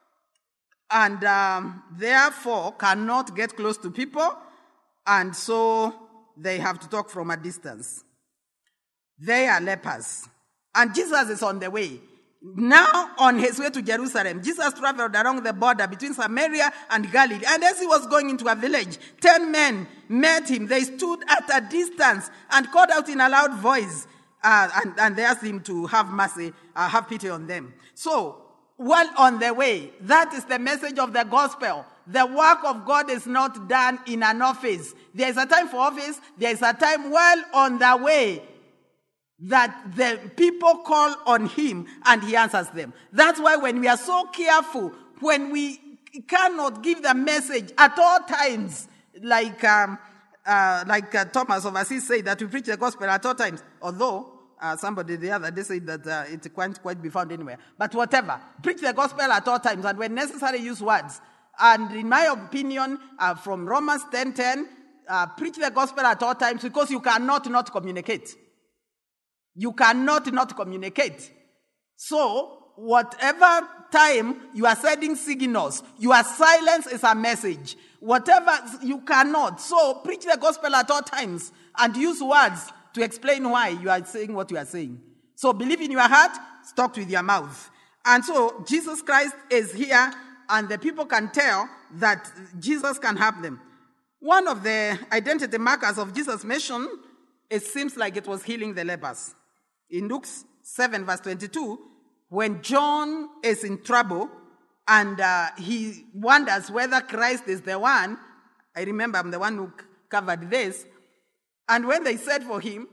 and um, therefore cannot get close to people, and so they have to talk from a distance. They are lepers. And Jesus is on the way. Now, on his way to Jerusalem, Jesus traveled along the border between Samaria and Galilee. And as he was going into a village, ten men met him. They stood at a distance and called out in a loud voice. Uh, and, and they asked him to have mercy, uh, have pity on them. So, while on the way, that is the message of the gospel. The work of God is not done in an office. There is a time for office. There is a time while on the way that the people call on him and he answers them. That's why when we are so careful, when we cannot give the message at all times, like um, uh, like uh, Thomas of Assisi said, that we preach the gospel at all times, although uh, somebody the other day said that uh, it can't quite be found anywhere. But whatever, preach the gospel at all times, and when necessary, use words. And in my opinion, uh, from Romans ten ten, uh, preach the gospel at all times, because you cannot not communicate. You cannot not communicate. So, whatever time you are sending signals, your silence is a message. Whatever, you cannot. So, preach the gospel at all times and use words to explain why you are saying what you are saying. So, believe in your heart, talk with your mouth. And so, Jesus Christ is here, and the people can tell that Jesus can help them. One of the identity markers of Jesus' mission, it seems like it was healing the lepers. In Luke seven, verse twenty-two, when John is in trouble and uh, he wonders whether Christ is the one, I remember I'm the one who covered this, and when they said for him,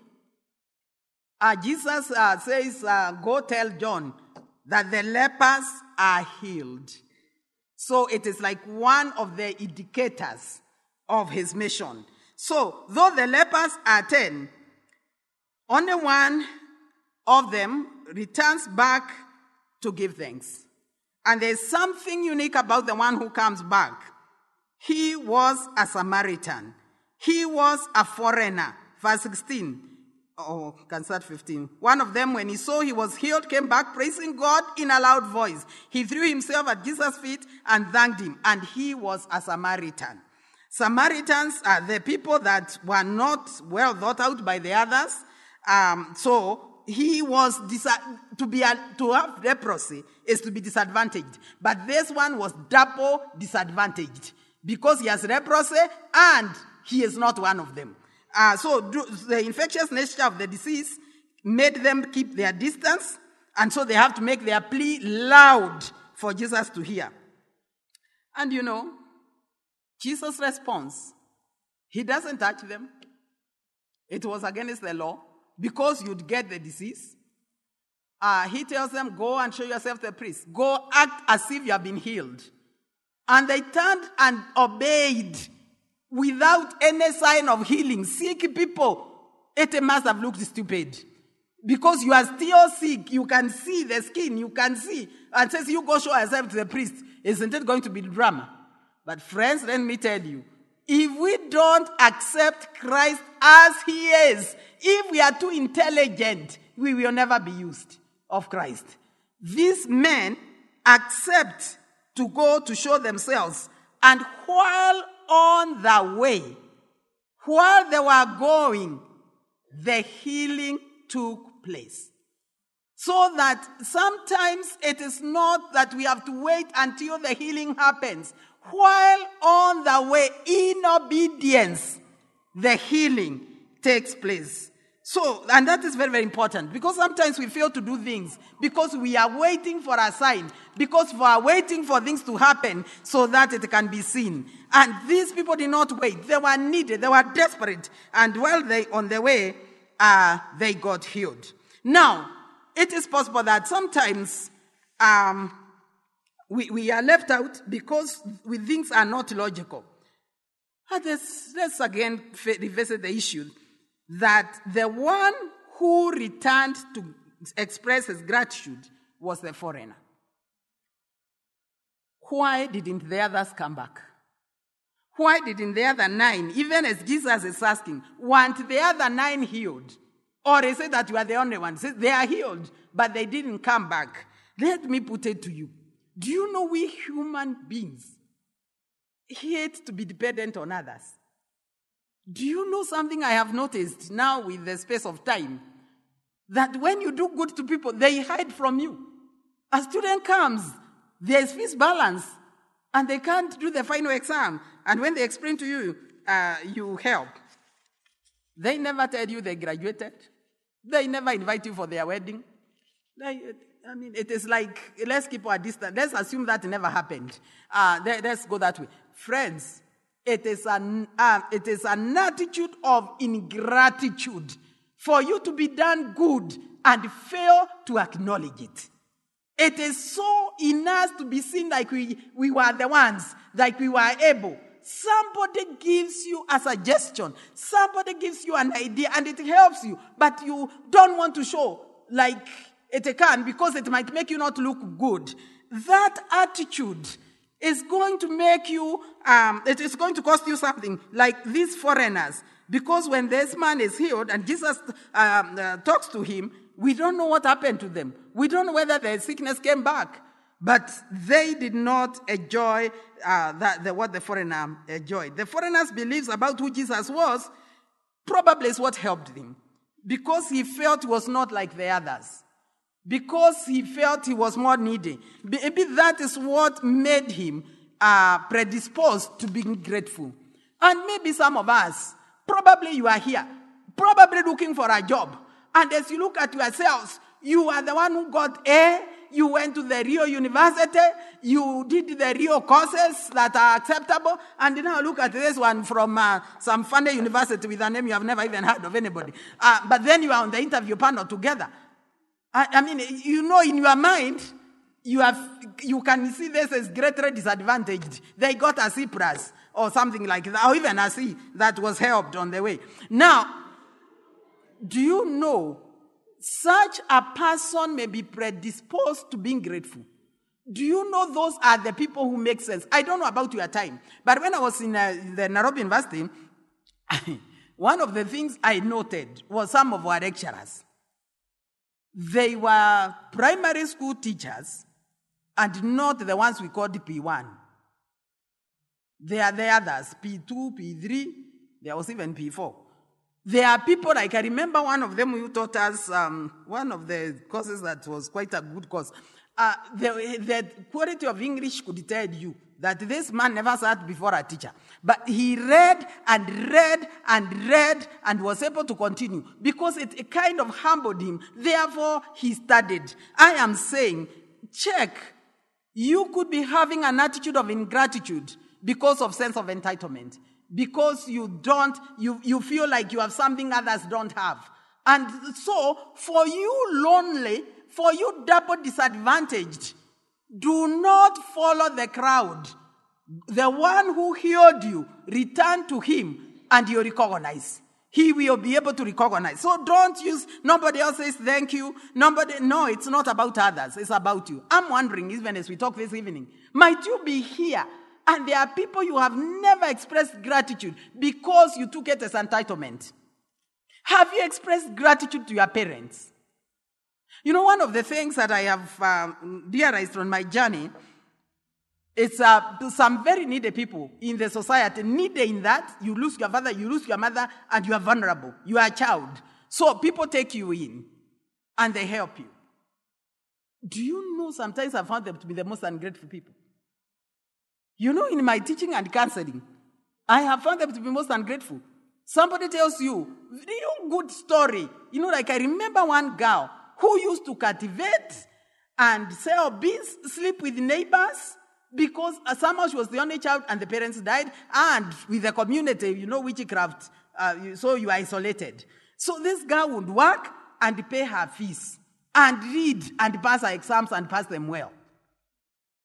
uh, Jesus uh, says, uh, go tell John that the lepers are healed. So it is like one of the indicators of his mission. So, though the lepers are ten, only one of them returns back to give thanks. And there's something unique about the one who comes back. He was a Samaritan. He was a foreigner. Verse sixteen. Oh, can start fifteen. One of them, when he saw he was healed, came back praising God in a loud voice. He threw himself at Jesus' feet and thanked him. And he was a Samaritan. Samaritans are the people that were not well thought out by the others. Um, so he was dis- to be a, to have leprosy is to be disadvantaged, but this one was double disadvantaged because he has leprosy and he is not one of them. Uh, so do, the infectious nature of the disease made them keep their distance, and so they have to make their plea loud for Jesus to hear. And you know, Jesus' response, he doesn't touch them. It was against the law, because you'd get the disease. Uh, he tells them, go and show yourself to the priest. Go act as if you have been healed. And they turned and obeyed without any sign of healing. Sick people, it must have looked stupid. Because you are still sick, you can see the skin, you can see. And says, you go show yourself to the priest. Isn't it going to be drama? But friends, let me tell you, if we don't accept Christ as he is, if we are too intelligent, we will never be used of Christ. These men accept to go to show themselves, and while on the way, while they were going, the healing took place. So that sometimes it is not that we have to wait until the healing happens. While on the way, in obedience, the healing takes place. So, and that is very, very important, because sometimes we fail to do things because we are waiting for a sign, because we are waiting for things to happen so that it can be seen. And these people did not wait. They were needed. They were desperate. And while they on the way, uh, they got healed. Now, it is possible that sometimes um, we, we are left out because we, things are not logical. And let's, let's again revisit the issue that the one who returned to express his gratitude was the foreigner. Why didn't the others come back? Why didn't the other nine, even as Jesus is asking, weren't the other nine healed? Or is it that you are the only one? They are healed, but they didn't come back. Let me put it to you. Do you know we human beings hate to be dependent on others? Do you know something I have noticed now with the space of time? That when you do good to people, they hide from you. A student comes, there is fees balance, and they can't do the final exam. And when they explain to you, uh, you help. They never tell you they graduated. They never invite you for their wedding. They, I mean, it is like, let's keep our distance. Let's assume that never happened. Uh, let's go that way. Friends, it is an, uh, it is an attitude of ingratitude for you to be done good and fail to acknowledge it. It is so in us to be seen like we, we were the ones, like we were able. Somebody gives you a suggestion. Somebody gives you an idea and it helps you. But you don't want to show like it can because it might make you not look good. That attitude is going to make you, um, it is going to cost you something like these foreigners. Because when this man is healed and Jesus um, uh, talks to him, we don't know what happened to them. We don't know whether the sickness came back. But they did not enjoy uh, that, the, what the foreigner enjoyed. The foreigner's beliefs about who Jesus was probably is what helped him. Because he felt he was not like the others. Because he felt he was more needy. Maybe that is what made him uh, predisposed to being grateful. And maybe some of us, probably you are here, probably looking for a job. And as you look at yourselves, you are the one who got A, you went to the Rio University, you did the Rio courses that are acceptable, and now look at this one from uh, some funny university with a name you have never even heard of anybody. Uh, but then you are on the interview panel together. I, I mean, you know in your mind, you have you can see this as greatly disadvantaged. They got a C plus or something like that, or even a C that was helped on the way. Now, do you know such a person may be predisposed to being grateful? Do you know those are the people who make sense? I don't know about your time, but when I was in uh, the Nairobi University, one of the things I noted was some of our lecturers. They were primary school teachers and not the ones we called P one. They are the others, P two, P three, there was even P four. There are people, like I remember one of them who taught us um, one of the courses that was quite a good course. Uh, the, the quality of English could tell you that this man never sat before a teacher. But he read and read and read and was able to continue because it, it kind of humbled him. Therefore, he studied. I am saying, check. You could be having an attitude of ingratitude because of sense of entitlement. Because you don't, you, you feel like you have something others don't have. And so, for you lonely, for you double disadvantaged, do not follow the crowd. The one who healed you, return to him and you recognize. He will be able to recognize. So don't use, nobody else says thank you. Nobody, no, it's not about others. It's about you. I'm wondering, even as we talk this evening, might you be here? And there are people you have never expressed gratitude because you took it as entitlement. Have you expressed gratitude to your parents? You know, one of the things that I have um, realized on my journey is uh, some very needy people in the society. Needy in that you lose your father, you lose your mother, and you are vulnerable. You are a child. So people take you in and they help you. Do you know sometimes I found them to be the most ungrateful people? You know, in my teaching and counseling, I have found them to be most ungrateful. Somebody tells you, real good story. You know, like I remember one girl who used to cultivate and sell beans, sleep with neighbors, because somehow she was the only child and the parents died, and with the community, you know, witchcraft, uh, so you are isolated. So this girl would work and pay her fees, and read and pass her exams and pass them well.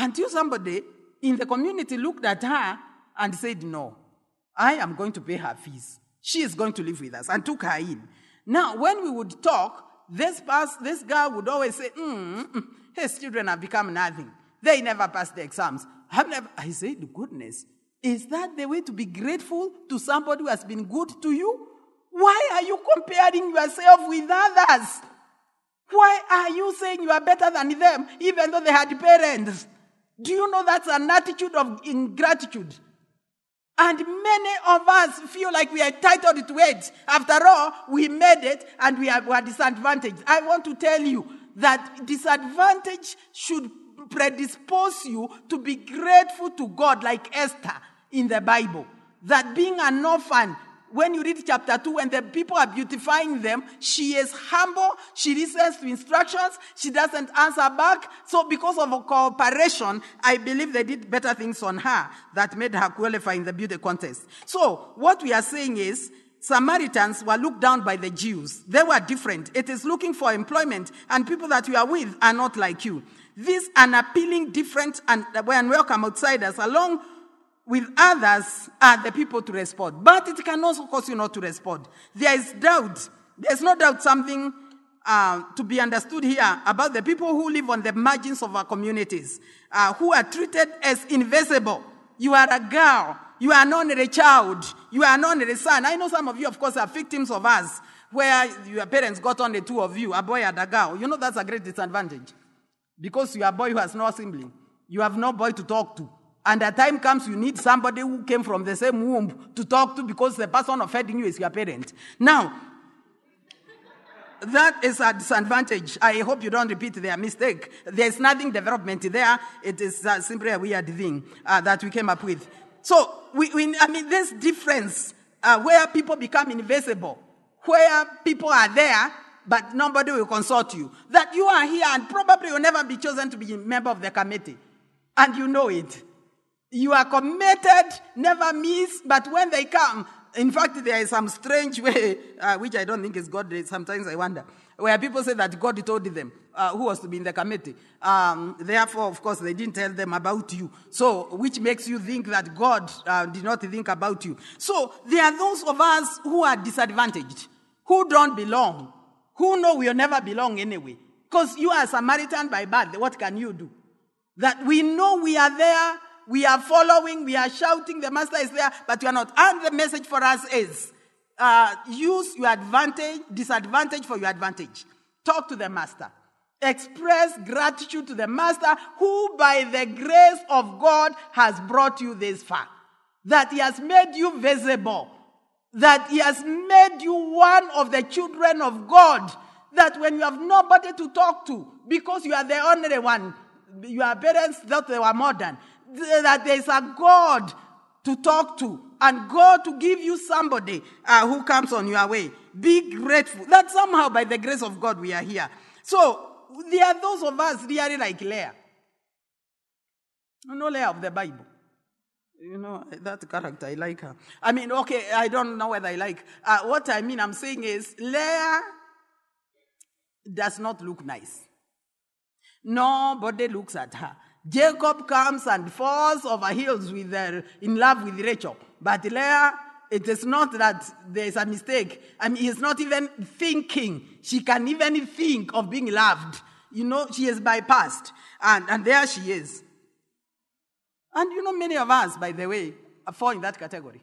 until somebody in the community looked at her and said, no, I am going to pay her fees. She is going to live with us, and took her in. Now, when we would talk, this past, this girl would always say, mm, mm, his children have become nothing. They never passed the exams. I've never, I said, goodness, is that the way to be grateful to somebody who has been good to you? Why are you comparing yourself with others? Why are you saying you are better than them, even though they had parents? Do you know that's an attitude of ingratitude? And many of us feel like we are entitled to it. After all, we made it and we are, we are disadvantaged. I want to tell you that disadvantage should predispose you to be grateful to God, like Esther in the Bible. That being an orphan, when you read chapter two, when the people are beautifying them, she is humble, she listens to instructions, she doesn't answer back. So because of a cooperation, I believe they did better things on her that made her qualify in the beauty contest. So what we are saying is, Samaritans were looked down by the Jews. They were different. It is looking for employment, and people that you are with are not like you. These unappealing, different, and unwelcome outsiders, along with others, are the people to respond. But it can also cause you not to respond. There is doubt. There's no doubt something uh, to be understood here about the people who live on the margins of our communities, uh, who are treated as invisible. You are a girl. You are not a child. You are not a son. I know some of you, of course, are victims of us, where your parents got on the two of you, a boy and a girl. You know that's a great disadvantage. Because you are a boy who has no sibling. You have no boy to talk to. And the time comes you need somebody who came from the same womb to talk to, because the person offending you is your parent. Now, that is a disadvantage. I hope you don't repeat their mistake. There's nothing development there. It is uh, simply a weird thing uh, that we came up with. So, we, we, I mean, this difference uh, where people become invisible, where people are there, but nobody will consult you. That you are here and probably will never be chosen to be a member of the committee. And you know it. You are committed, never miss, but when they come, in fact, there is some strange way, uh, which I don't think is God, sometimes I wonder, where people say that God told them uh, who was to be in the committee. Um, therefore, of course, they didn't tell them about you. So, which makes you think that God uh, did not think about you. So, there are those of us who are disadvantaged, who don't belong, who know we'll never belong anyway. Because you are a Samaritan by birth, what can you do? That we know we are there, we are following, we are shouting, the master is there, but you are not. And the message for us is, uh, use your advantage, disadvantage for your advantage. Talk to the master. Express gratitude to the master who by the grace of God has brought you this far. That he has made you visible. That he has made you one of the children of God. That when you have nobody to talk to, because you are the only one, your parents thought they were modern, that there is a God to talk to and God to give you somebody uh, who comes on your way. Be grateful that somehow by the grace of God we are here. So there are those of us really like Leah. No Leah of the Bible. You know, that character, I like her. I mean, okay, I don't know whether I like. Uh, what I mean, I'm saying is Leah does not look nice. Nobody looks at her. Jacob comes and falls over heels with her, in love with Rachel. But Leah, it is not that there is a mistake. I mean, he's not even thinking. She can even think of being loved. You know, she is bypassed. And, and there she is. And you know, many of us, by the way, fall in that category.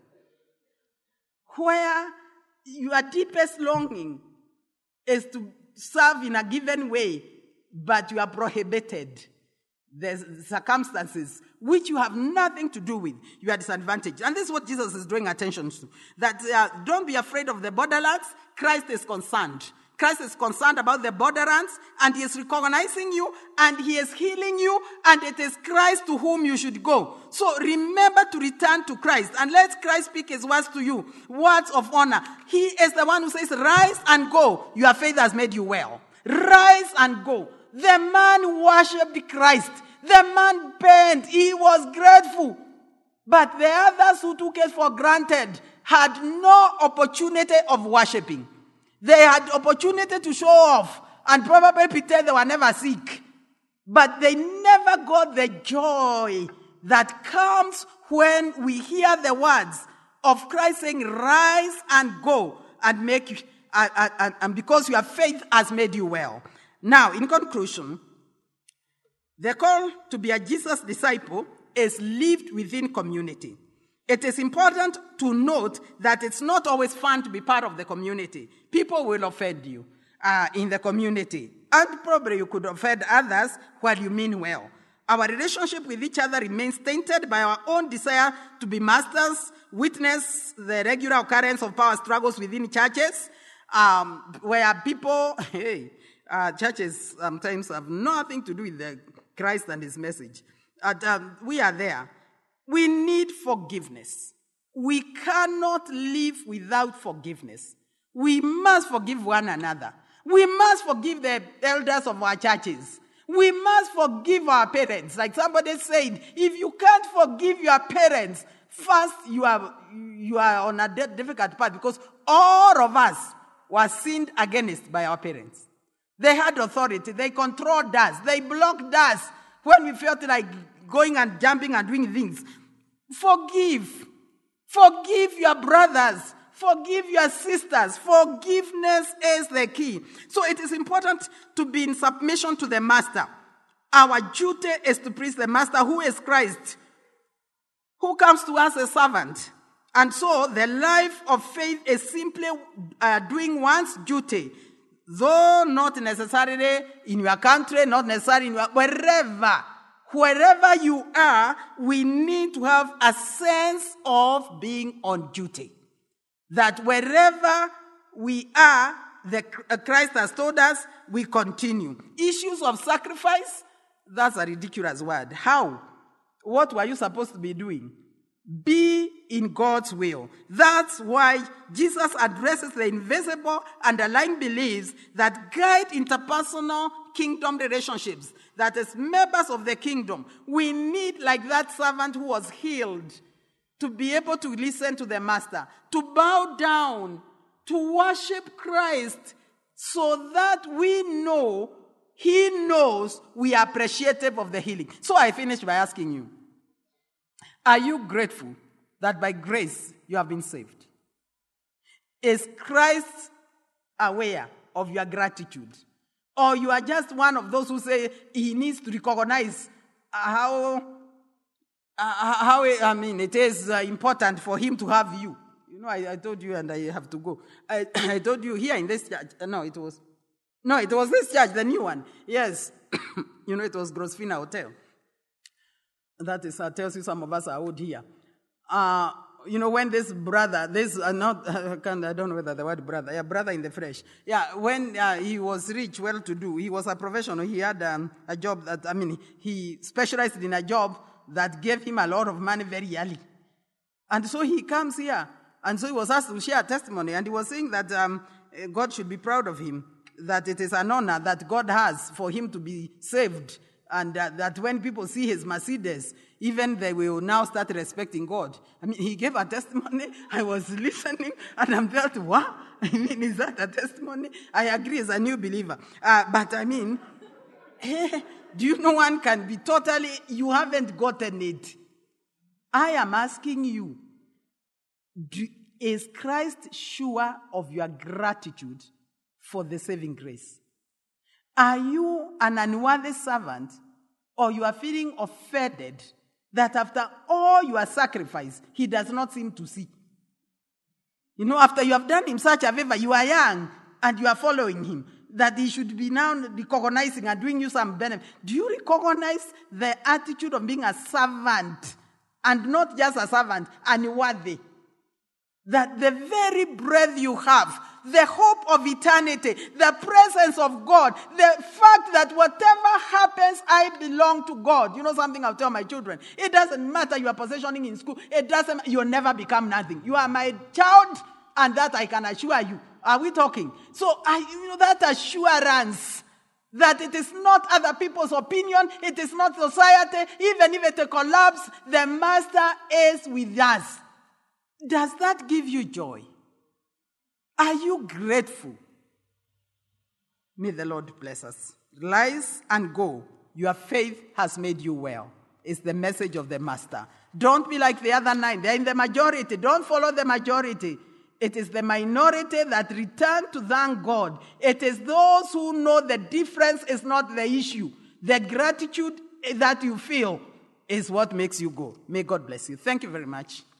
Where your deepest longing is to serve in a given way, but you are prohibited. There's circumstances which you have nothing to do with. You are disadvantaged. And this is what Jesus is drawing attention to. That uh, don't be afraid of the borderlands. Christ is concerned. Christ is concerned about the borderlands, and he is recognizing you, and he is healing you, and it is Christ to whom you should go. So remember to return to Christ, and let Christ speak his words to you, words of honor. He is the one who says, rise and go. Your faith has made you well. Rise and go. The man worshipped Christ. The man bent. He was grateful. But the others who took it for granted had no opportunity of worshiping. They had opportunity to show off and probably pretend they were never sick. But they never got the joy that comes when we hear the words of Christ saying, rise and go and make you, uh, uh, uh, and because your faith has made you well. Now, in conclusion, the call to be a Jesus disciple is lived within community. It is important to note that it's not always fun to be part of the community. People will offend you uh, in the community. And probably you could offend others while you mean well. Our relationship with each other remains tainted by our own desire to be masters, witness the regular occurrence of power struggles within churches, um, where people, hey, uh, churches sometimes have nothing to do with the Christ and his message. And, um, we are there. We need forgiveness. We cannot live without forgiveness. We must forgive one another. We must forgive the elders of our churches. We must forgive our parents. Like somebody said, if you can't forgive your parents, first you are, you are on a difficult path, because all of us were sinned against by our parents. They had authority. They controlled us. They blocked us when we felt like going and jumping and doing things. Forgive. Forgive your brothers. Forgive your sisters. Forgiveness is the key. So it is important to be in submission to the master. Our duty is to please the master, who is Christ, who comes to us as a servant. And so the life of faith is simply uh, doing one's duty, though not necessarily in your country, not necessarily in your, wherever. Wherever you are, we need to have a sense of being on duty. That wherever we are, the Christ has told us, we continue. Issues of sacrifice, that's a ridiculous word. How? What were you supposed to be doing? Be in God's will. That's why Jesus addresses the invisible underlying beliefs that guide interpersonal kingdom relationships. That as members of the kingdom, we need, like that servant who was healed, to be able to listen to the master, to bow down, to worship Christ, so that we know he knows we are appreciative of the healing. So I finished by asking you, are you grateful that by grace you have been saved? Is Christ aware of your gratitude? Or you are just one of those who say he needs to recognize how Uh, how, I mean, it is uh, important for him to have you. You know, I, I told you and I have to go. I, I told you here in this church. Uh, no, it was, no, it was this church, the new one. Yes. You know, it was Grosvenor Hotel. That is, uh, tells you some of us are old here. Uh, you know, when this brother, this, uh, not, uh, I don't know whether the word brother, yeah, brother in the flesh. Yeah, when uh, he was rich, well-to-do, he was a professional. He had um, a job that, I mean, he specialized in a job that gave him a lot of money very early. And so he comes here. And so he was asked to share a testimony. And he was saying that um, God should be proud of him, that it is an honor that God has for him to be saved. And uh, that when people see his Mercedes, even they will now start respecting God. I mean, he gave a testimony. I was listening, and I'm felt, what? I mean, is that a testimony? I agree as a new believer. Uh, but I mean, do you know one can be totally, you haven't gotten it. I am asking you, do, is Christ sure of your gratitude for the saving grace? Are you an unworthy servant, or you are feeling offended that after all your sacrifice, he does not seem to see? You know, after you have done him such a favor, you are young and you are following him, that he should be now recognizing and doing you some benefit. Do you recognize the attitude of being a servant, and not just a servant, unworthy? That the very breath you have, the hope of eternity, the presence of God, the fact that whatever happens, I belong to God. You know something I'll tell my children? It doesn't matter your positioning in school. It doesn't, you'll never become nothing. You are my child, and that I can assure you. Are we talking? So, I, you know, that assurance that it is not other people's opinion, it is not society, even if it collapses, the master is with us. Does that give you joy? Are you grateful? May the Lord bless us. Rise and go Your faith has made you well. It's the message of the master. Don't be like the other nine. They're in the majority. Don't follow the majority. It is the minority that return to thank God. It is those who know the difference is not the issue. The gratitude that you feel is what makes you go. May God bless you. Thank you very much.